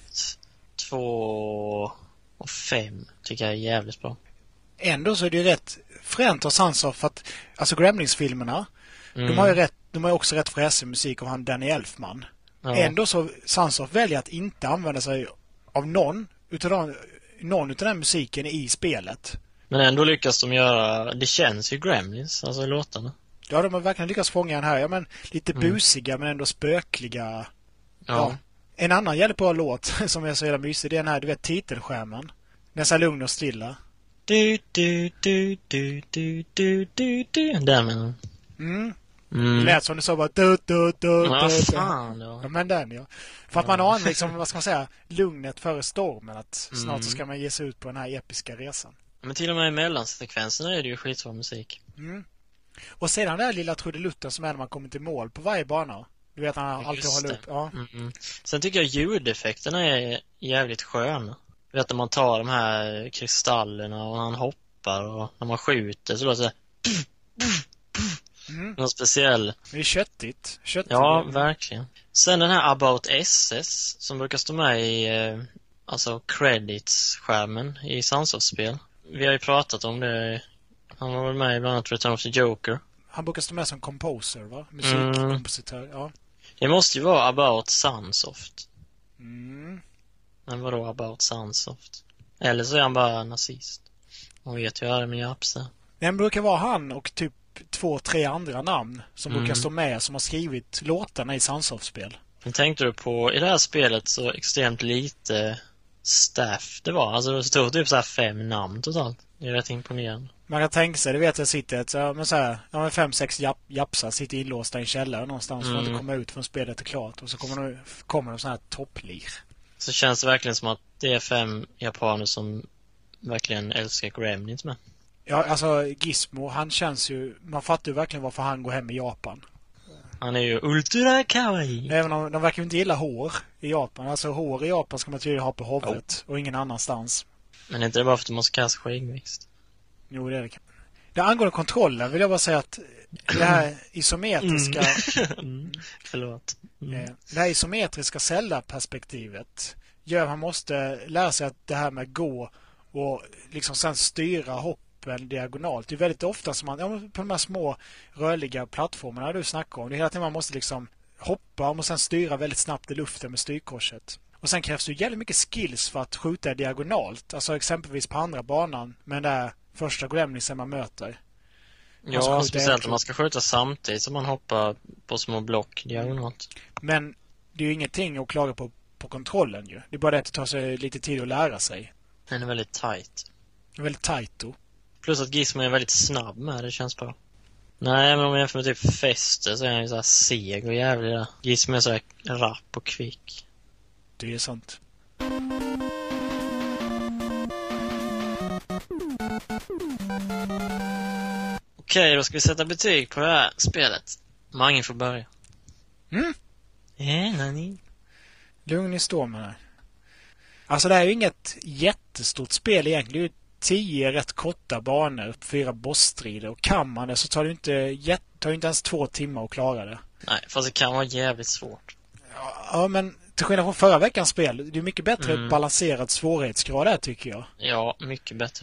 2 och 5 tycker jag är jävligt bra. Ändå så är det ju rätt fränt av Sunsoft för att alltså Gremlins-filmerna, de har ju också rätt fräsig musik av han Danny Elfman. Ja. Ändå så Sunsoft väljer att inte använda sig av någon utav den musiken i spelet. Men ändå lyckas de göra, det känns ju Gremlins, alltså låtarna. Ja, de har verkligen lyckats fånga den här, ja men lite busiga men ändå spökliga. Ja. En annan jävligt bra låt som är så jävla mysig, det är den här, du vet, titelskärmen. Den är så lugn och stilla. Den menar Det lät som du sa bara fan då. Ja, men den, ja. För att man anar liksom, vad ska man säga, lugnet före stormen, att snart så ska man ge sig ut på den här episka resan. Men till och med i mellansekvenserna är det ju skitbra musik. Och sedan den där lilla trudelutten som är när man kommer till mål på varje bana. Du vet, han alltid håller upp. Ja. Sen tycker jag ljudeffekterna är jävligt sköna. Du vet, när man tar de här kristallerna och han hoppar och när man skjuter så låter det någon speciell. Det är köttigt. Ja, verkligen. Sen den här About SS som brukar stå med i alltså credits-skärmen i Sunsoft-spel. Vi har ju pratat om det. Han var väl med i bland annat Return of the Joker. Han brukar stå med som composer, va? Musikkompositör, ja. Det måste ju vara About Sunsoft. Men vadå About Sunsoft? Eller så är han bara nazist. Man vet ju hur det är med Japsa. Den brukar vara han och typ 2-3 andra namn som brukar stå med som har skrivit låtarna i Sunsoft-spel. Men tänkte du på i det här spelet så extremt lite staff det var? Alltså det stod typ så här 5 namn totalt. Det är rätt imponerande. Man kan tänka sig, det vet jag sitter 5-6 japsar sitter inlåsta i en källare någonstans för att inte komma ut från spelet är klart. Och så kommer de sån här topplir. Så känns det verkligen som att det är 5 japaner som verkligen älskar Gremlins med. Ja, alltså Gizmo, han känns ju... Man fattar ju verkligen varför han går hem i Japan. Han är ju ultra kawaii. Även om de verkar inte gilla hår i Japan. Alltså hår i Japan ska man tydligen ha på huvudet och ingen annanstans. Men inte det bara för att man ska kasta skäggväxt? Jo, det är det. Det angående kontrollen vill jag bara säga att det här isometriska... Förlåt. Det här isometriska Zelda-perspektivet gör att man måste lära sig att det här med gå och liksom sen styra hoppen diagonalt. Det är väldigt ofta som man på de här små rörliga plattformarna du snackar om. Det är hela tiden man måste liksom hoppa och sen styra väldigt snabbt i luften med styrkorset. Och sen krävs det jävligt mycket skills för att skjuta diagonalt. Alltså exempelvis på andra banan med den där första gremlingen man möter. Ja, speciellt om man ska skjuta samtidigt som man hoppar på små block diagonalt. Men det är ju ingenting att klaga på kontrollen ju. Det är bara det att det tar sig lite tid att lära sig. Den är väldigt tight. Väldigt tight då. Plus att Gizmo är väldigt snabb med, det känns bra. Nej, men om jag jämför med typ Fester så är han ju så här seg och jävlig där. Gizmo är så här rapp och kvick. Det är sant. Okej, då ska vi sätta betyg på det här spelet. Mange får börja. Nani? Lugn i stormen här. Alltså det här är ju inget jättestort spel egentligen. Det är ju 10 rätt korta banor, 4 bossstrider. Och kan man det så tar det inte ens 2 timmar att klara det. Nej, fast det kan vara jävligt svårt. Ja, men till skillnad från förra veckans spel, det är mycket bättre balanserad svårighetsgrad där tycker jag. Ja, mycket bättre.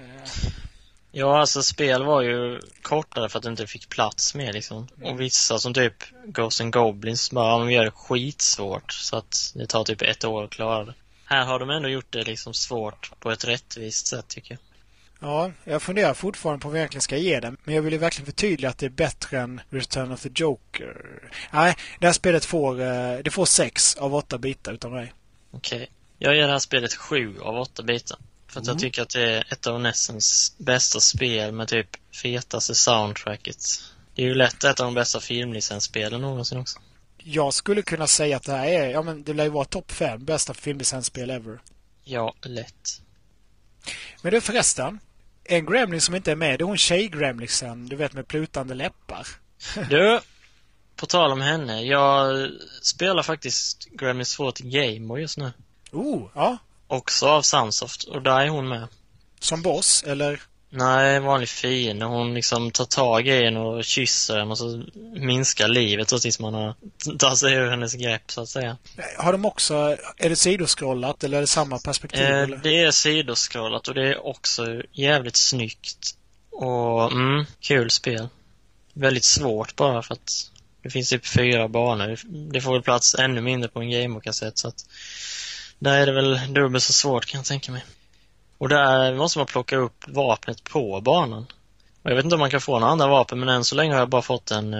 Ja, alltså spel var ju kortare för att du inte fick plats med liksom. Och vissa som typ Ghosts and Goblins bara gör det skitsvårt så att det tar typ 1 år att klara det. Här har de ändå gjort det liksom svårt på ett rättvist sätt tycker jag. Ja, jag funderar fortfarande på vad jag egentligen ska ge den. Men jag vill ju verkligen förtydliga att det är bättre än Return of the Joker. Nej, det här spelet får 6 av 8 bitar utav mig. Okej. Jag ger det här spelet 7 av 8 bitar. För att jag tycker att det är ett av Nessens bästa spel med typ fetaste soundtracket. Det är ju lätt ett av de bästa filmlicensspelen någonsin också. Jag skulle kunna säga att det här är, det lär ju vara topp 5 bästa filmlicensspel ever. Ja, lätt. Men det är förresten, en gremling som inte är med, det är hon tjej-gremlingsen, du vet med plutande läppar. Du, på tal om henne, jag spelar faktiskt Gremlins 2 till Game Boy just nu. Ja. Också av Sunsoft, och där är hon med. Som boss, eller? Nej, vanlig fiende. Hon liksom tar tag i en och kysser en och så minskar livet så tills man har tagit sig ur hennes grepp så att säga. Har de också, är det sidoskrollat eller är det samma perspektiv? Eller? Det är sidoskrollat och det är också jävligt snyggt. Och kul spel. Väldigt svårt bara för att det finns typ 4 banor. Det får väl plats ännu mindre på en Game-kassett så att där är det väl dubbelt så svårt kan jag tänka mig. Och där måste man plocka upp vapnet på banan. Och jag vet inte om man kan få några andra vapen, men än så länge har jag bara fått en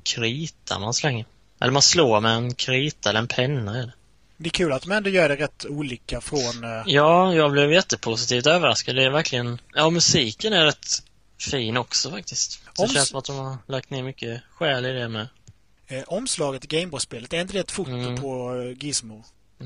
krita man slänger. Eller man slår med en krita eller en penna. Eller. Det är kul att de ändå gör det rätt olika från... Ja, jag blev jättepositivt överraskad. Det är verkligen... Ja, musiken är rätt fin också faktiskt. Så det känns som att de har lagt ner mycket själ i det med. Omslaget i Gameboy-spelet, är inte det ett foto på Gizmo?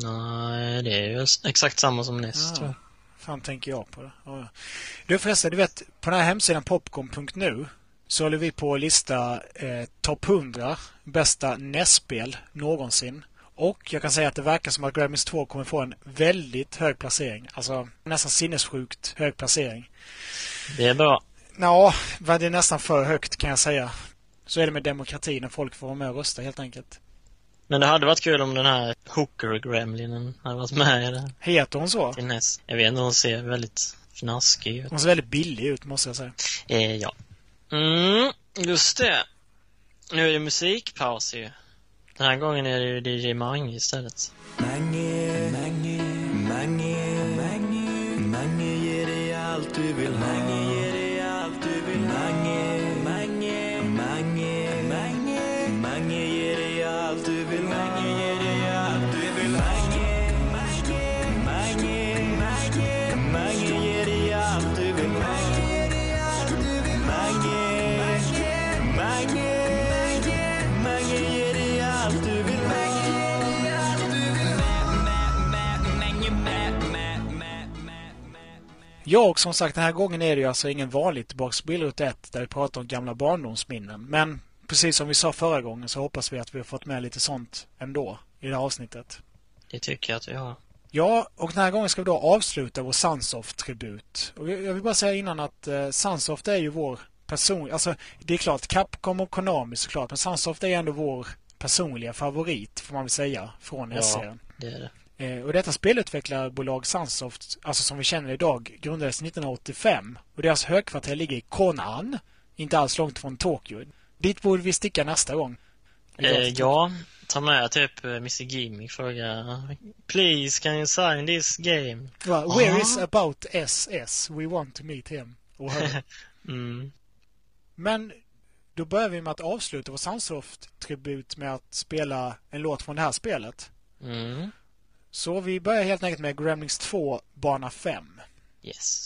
Nej, det är ju exakt samma som näst, tror jag. Fan tänker jag på det. Ja. Du förresten, du vet, på den här hemsidan popcorn.nu så håller vi på att lista topp 100 bästa NES-spel någonsin. Och jag kan säga att det verkar som att Gremlins 2 kommer få en väldigt hög placering. Alltså nästan sinnessjukt hög placering. Det är bra. Ja, det är nästan för högt kan jag säga. Så är det med demokrati när folk får vara med och rösta helt enkelt. Men det hade varit kul om den här Hooker-gremlinen hade varit med i det. Heter hon så? Till NES. Jag vet inte, hon ser väldigt fnaskig ut. Hon ser väldigt billig ut måste jag säga. Ja. Just det. Nu är det musikpaus ju. Den här gången är det ju DJ Mange istället. Mange ger dig allt du vill ha. Ja, och som sagt, den här gången är det ju alltså ingen vanligt tillbaka Spelruta 1 där vi pratar om gamla barndomsminnen. Men precis som vi sa förra gången så hoppas vi att vi har fått med lite sånt ändå i det här avsnittet. Det tycker jag att vi har. Ja, och den här gången ska vi då avsluta vår Sunsoft-tribut. Och jag vill bara säga innan att Sunsoft är ju vår alltså det är klart Capcom och Konami såklart, men Sunsoft är ändå vår personliga favorit får man väl säga från S-serien. Ja, det är det. Och detta spelutvecklarbolag Sunsoft, alltså som vi känner idag, grundades 1985. Och deras högkvarter ligger i Konan, inte alls långt från Tokyo. Dit borde vi sticka nästa gång. Ja, ta med typ Mr. Gimmick fråga Please, can you sign this game? Where is about SS? We want to meet him. Men då börjar vi med att avsluta vår Sunsoft-tribut med att spela en låt från det här spelet. Så vi börjar helt enkelt med Gremlins 2, bana 5. Yes.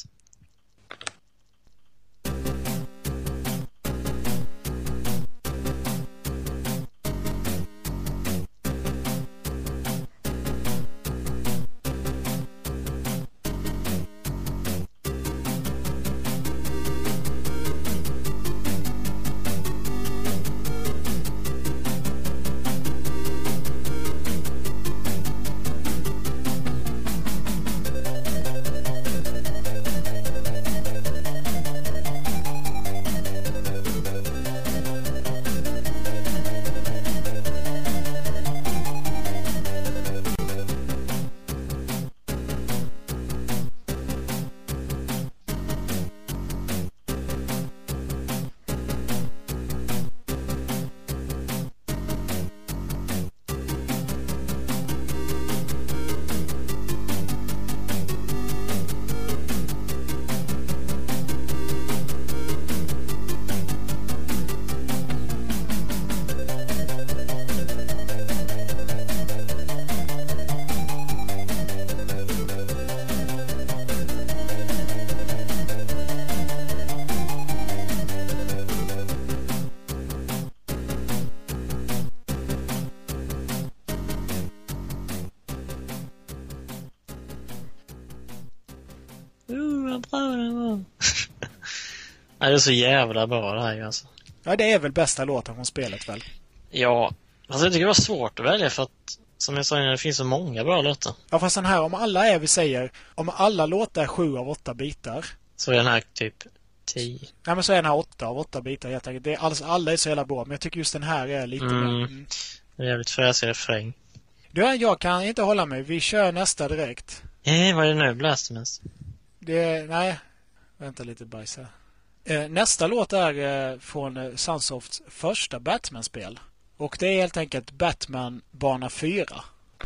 Det är så jävla bra det här ju alltså. Ja, det är väl bästa låten från spelet väl? Ja, alltså jag tycker det var svårt att välja för att, som jag sa innan, det finns så många bra låtar. Ja, fast den här, om alla låtar är 7 av 8 bitar. Så är den här typ 10. Nej, men så är den här 8 av 8 bitar helt enkelt. Det är alltså, alla är så jävla bra, men jag tycker just den här är lite mer. Det är jävligt fräsig refräng. Jag kan inte hålla mig. Vi kör nästa direkt. Vad är det nu? Blasphemous? Nej, vänta lite bajs här. Nästa låt är från Sunsofts första Batman-spel. Och det är helt enkelt Batman bana 4.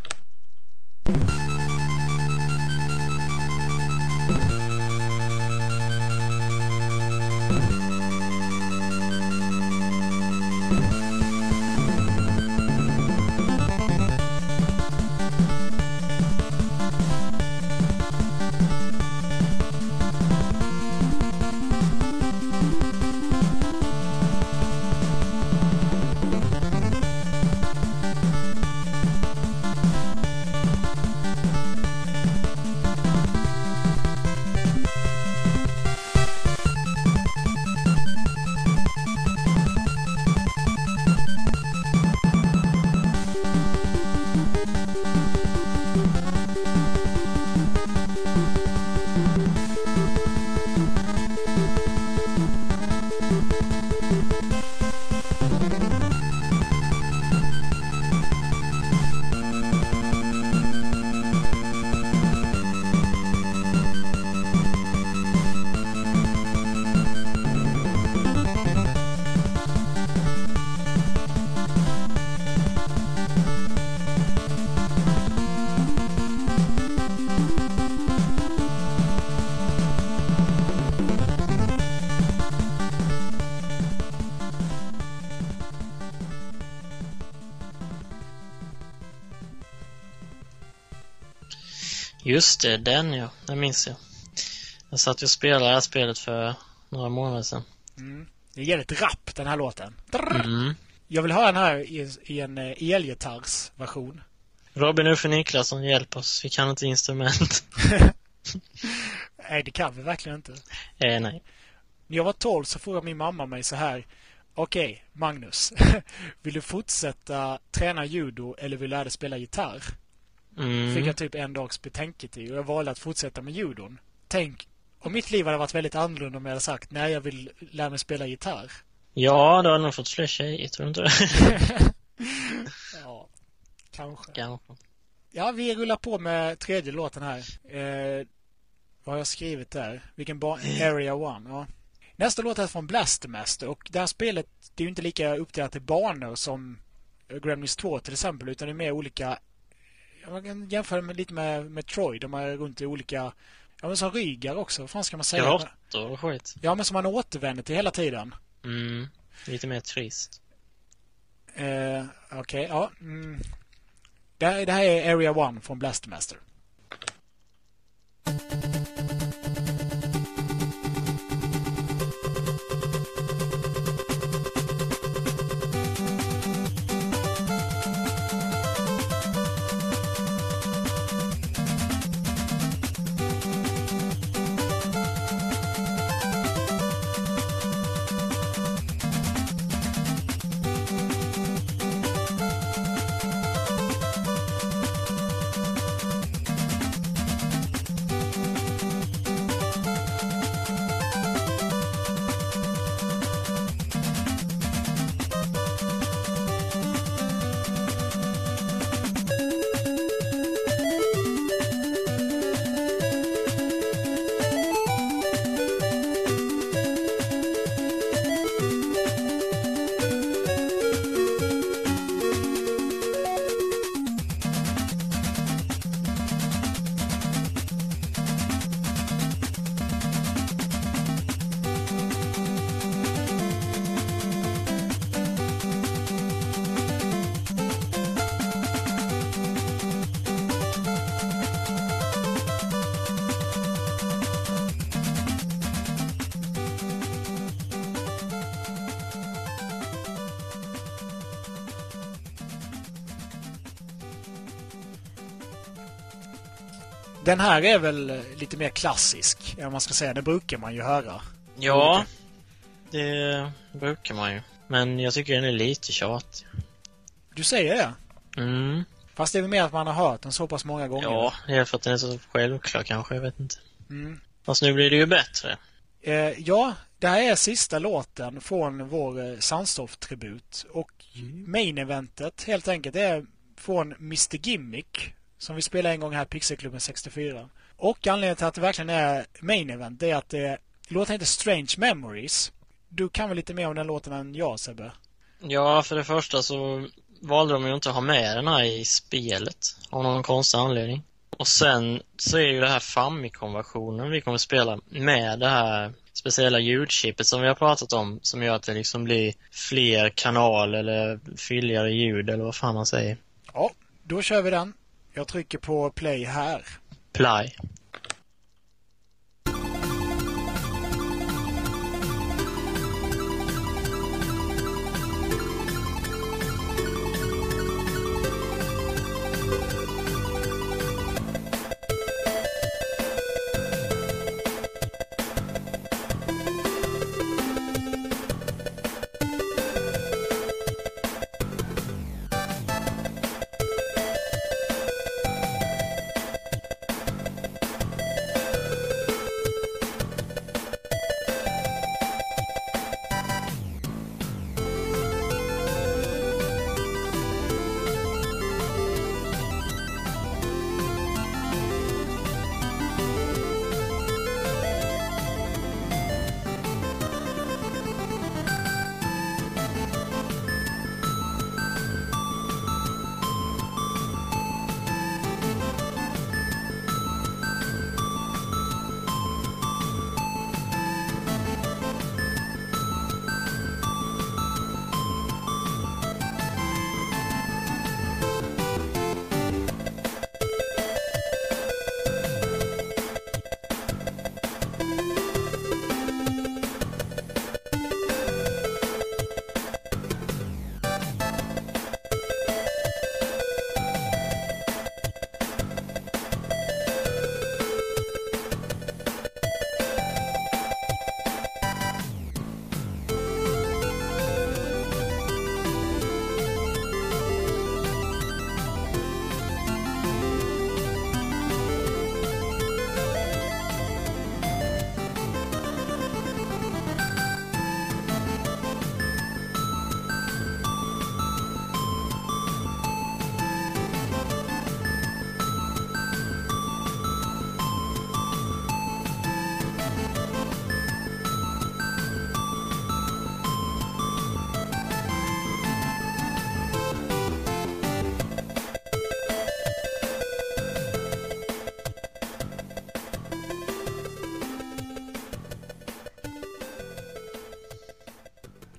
Just det, det minns jag. Jag satt och spelade det här spelet för några månader sedan. Det ger ett rapp, den här låten. Jag vill ha den här i en elgitarrsversion. Robin Uffe Niklasson, hjälp oss. Vi kan inte instrument. Nej, det kan vi verkligen inte. Nej. När jag var 12 så frågade min mamma mig så här: okej, Magnus, vill du fortsätta träna judo eller vill du lära dig spela gitarr? Fick jag typ en dags betänketid och jag valde att fortsätta med judon. Tänk, om mitt liv hade varit väldigt annorlunda om jag hade sagt nej, jag vill lära mig spela gitarr. Ja, då hade nog fått fler tjejer, tror du inte det? Ja, kanske. Ja, vi rullar på med tredje låten här. Vad har jag skrivit där? Area 1, ja. Nästa låt är från Blastermaster och det här spelet, det är ju inte lika uppdelat till banor som Gremlins 2 till exempel, utan det är mer olika. Man kan jämföra lite med Metroid. De är runt i olika, ja, men som ryggar också. Vad fan ska man säga? Grottor och skit. Ja, men som man återvänder till hela tiden. Lite mer trist. Okej, ja. Det här är Area 1 från Blastermaster. Den här är väl lite mer klassisk, om man ska säga. Det brukar man ju höra. Ja, det brukar man ju. Men jag tycker den är lite tjatig. Du säger det? Fast det är väl mer att man har hört den så pass många gånger. Ja, det är för att den är så självklar kanske, jag vet inte. Fast nu blir det ju bättre. Ja, det här är sista låten från vår Sunsoft-tribut. Och main-eventet helt enkelt är från Mr. Gimmick, som vi spelade en gång här, Pixelklubben 64. Och anledningen till att det verkligen är main-event är att låten heter Strange Memories. Du kan väl lite mer om den låten än jag, Sebbe? Ja, för det första så valde de ju inte att ha med den här i spelet av någon konstig anledning. Och sen så är ju det här Famicom-versionen vi kommer att spela med det här speciella ljudchippet som vi har pratat om, som gör att det liksom blir fler kanaler eller fylligare ljud eller vad fan man säger. Ja, då kör vi den. Jag trycker på play här. Play.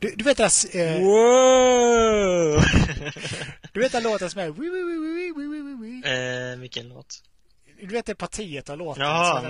Du vet att... Wow! Du vet att låten som är... Vilken låt? Du vet det partiet av låten. Ja,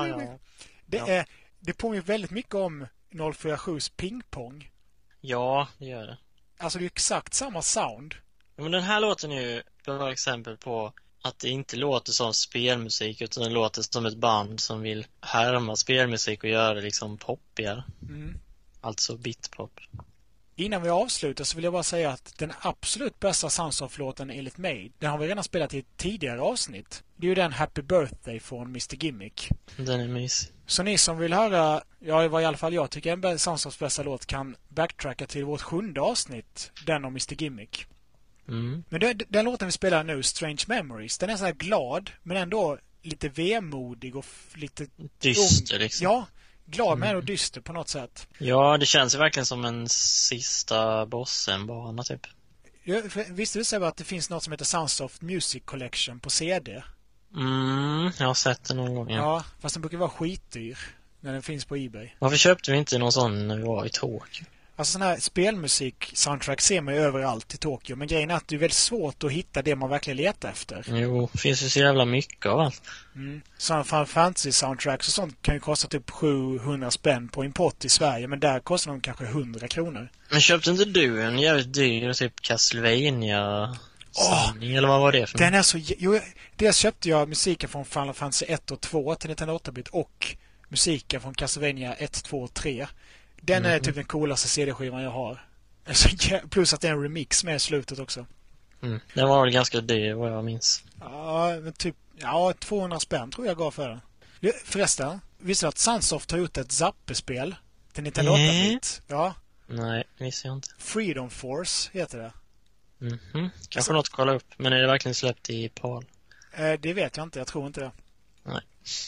Det påminner väldigt mycket om 047s pingpong. Ja, det gör det. Alltså det är exakt samma sound. Ja, men den här låten är ju ett bra exempel på att det inte låter som spelmusik utan det låter som ett band som vill härma spelmusik och göra det liksom poppigare. Alltså bitpop. Innan vi avslutar så vill jag bara säga att den absolut bästa Sunsoft-låten enligt mig, den har vi redan spelat i ett tidigare avsnitt. Det är ju den Happy Birthday från Mr. Gimmick. Den är mysig. Så ni som vill höra, ja vad i alla fall jag tycker en Sunsofts bästa låt kan backtracka till vårt 7:e avsnitt, den om Mr. Gimmick. Men den låten vi spelar nu, Strange Memories, den är så här glad men ändå lite vemodig och lite dyster liksom. Ja, glad men ändå dyster på något sätt. Ja, det känns ju verkligen som en sista bossen-bana typ. Visste du så att det finns något som heter Sunsoft Music Collection på CD? Jag har sett det någon gång. Ja, fast den brukar vara skitdyr när den finns på eBay. Varför köpte vi inte någon sån när vi var i Tokyo? Alltså sån här spelmusik-soundtrack ser man ju överallt i Tokyo. Men grejen är att det är väldigt svårt att hitta det man verkligen letar efter. Jo, det finns ju så jävla mycket av allt. Sådana Final Fantasy-soundtracks och sånt kan ju kosta typ 700 spänn på import i Sverige. Men där kostar de kanske 100 kronor. Men köpte inte du en jävligt dyr typ Castlevania samling, eller vad var det för den är så... Jo, dels köpte jag musiken från Final Fantasy 1 och 2 till Nintendo 8-bit och musiken från Castlevania 1, 2 och 3. Den är typ den coolaste CD-skivan jag har. Plus att det är en remix med i slutet också. Den var väl ganska dyr vad jag minns. Ja, men typ 200 spänn tror jag gav för den. Förresten, visste du att Sunsoft har gjort ett Zappe-spel till Nintendo 8-bit? Ja. Nej, det visste jag inte. Freedom Force heter det. Kanske något att kolla upp. Men är det verkligen släppt i PAL? Det vet jag inte, jag tror inte det. Nej.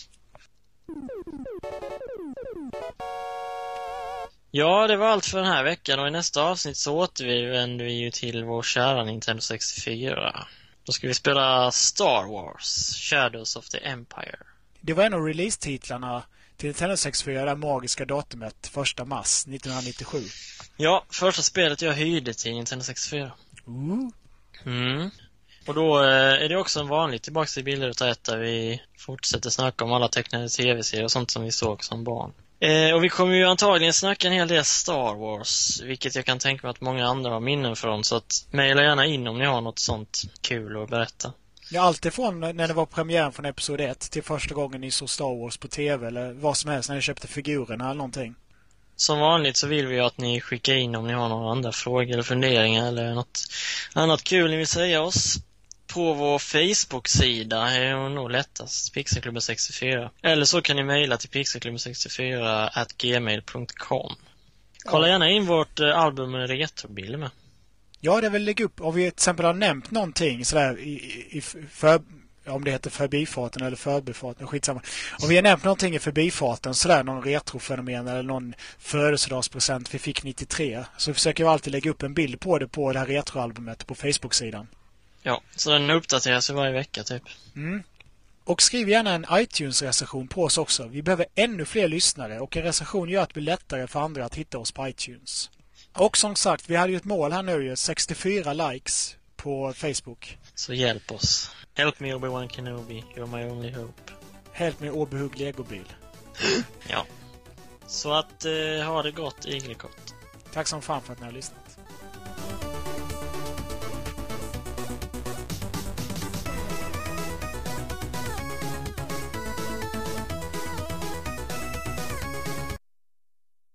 Ja, det var allt för den här veckan och i nästa avsnitt så återvänder vi ju till vår kära Nintendo 64. Då ska vi spela Star Wars, Shadows of the Empire. Det var en av release-titlarna till Nintendo 64, det magiska datumet 1 mars 1997. Ja, första spelet jag hyrde till Nintendo 64. Och då är det också en vanlig tillbaka till bilder utav ett där vi fortsätter snacka om alla tecknade tv-serier och sånt som vi såg som barn. Och vi kommer ju antagligen snacka en hel del Star Wars, vilket jag kan tänka mig att många andra har minnen från, så att mejla gärna in om ni har något sånt kul att berätta. Ja, allt ifrån när det var premiären från episod 1 till första gången ni såg Star Wars på tv eller vad som helst när ni köpte figurerna eller någonting. Som vanligt så vill vi att ni skickar in om ni har några andra frågor eller funderingar eller något annat kul ni vill säga oss. På vår Facebook-sida är det nog lättast, Pixelklubben 64. Eller så kan ni mejla till pixelklubben64@gmail.com. Kolla gärna in vårt album med retrobilder med. Ja, det vill lägga upp. Om vi till exempel har nämnt någonting sådär om det heter förbifarten eller förbifarten, skitsamma. Om vi har nämnt någonting i förbifarten, sådär någon retrofenomen eller någon födelsedagspresent vi fick 93, så försöker vi alltid lägga upp en bild på det på det här retroalbumet på Facebook-sidan. Ja, så den uppdateras varje vecka typ. Och skriv gärna en iTunes-recension på oss också. Vi behöver ännu fler lyssnare och en recension gör att det blir lättare för andra att hitta oss på iTunes. Och som sagt, vi hade ju ett mål här nu, 64 likes på Facebook. Så hjälp oss. Help me Obi-Wan Kenobi, you're my only hope. Help me Åbyhugg Legobil. Ja. Så att ha det gott, Igelkott. Tack som fan för att ni har lyssnat.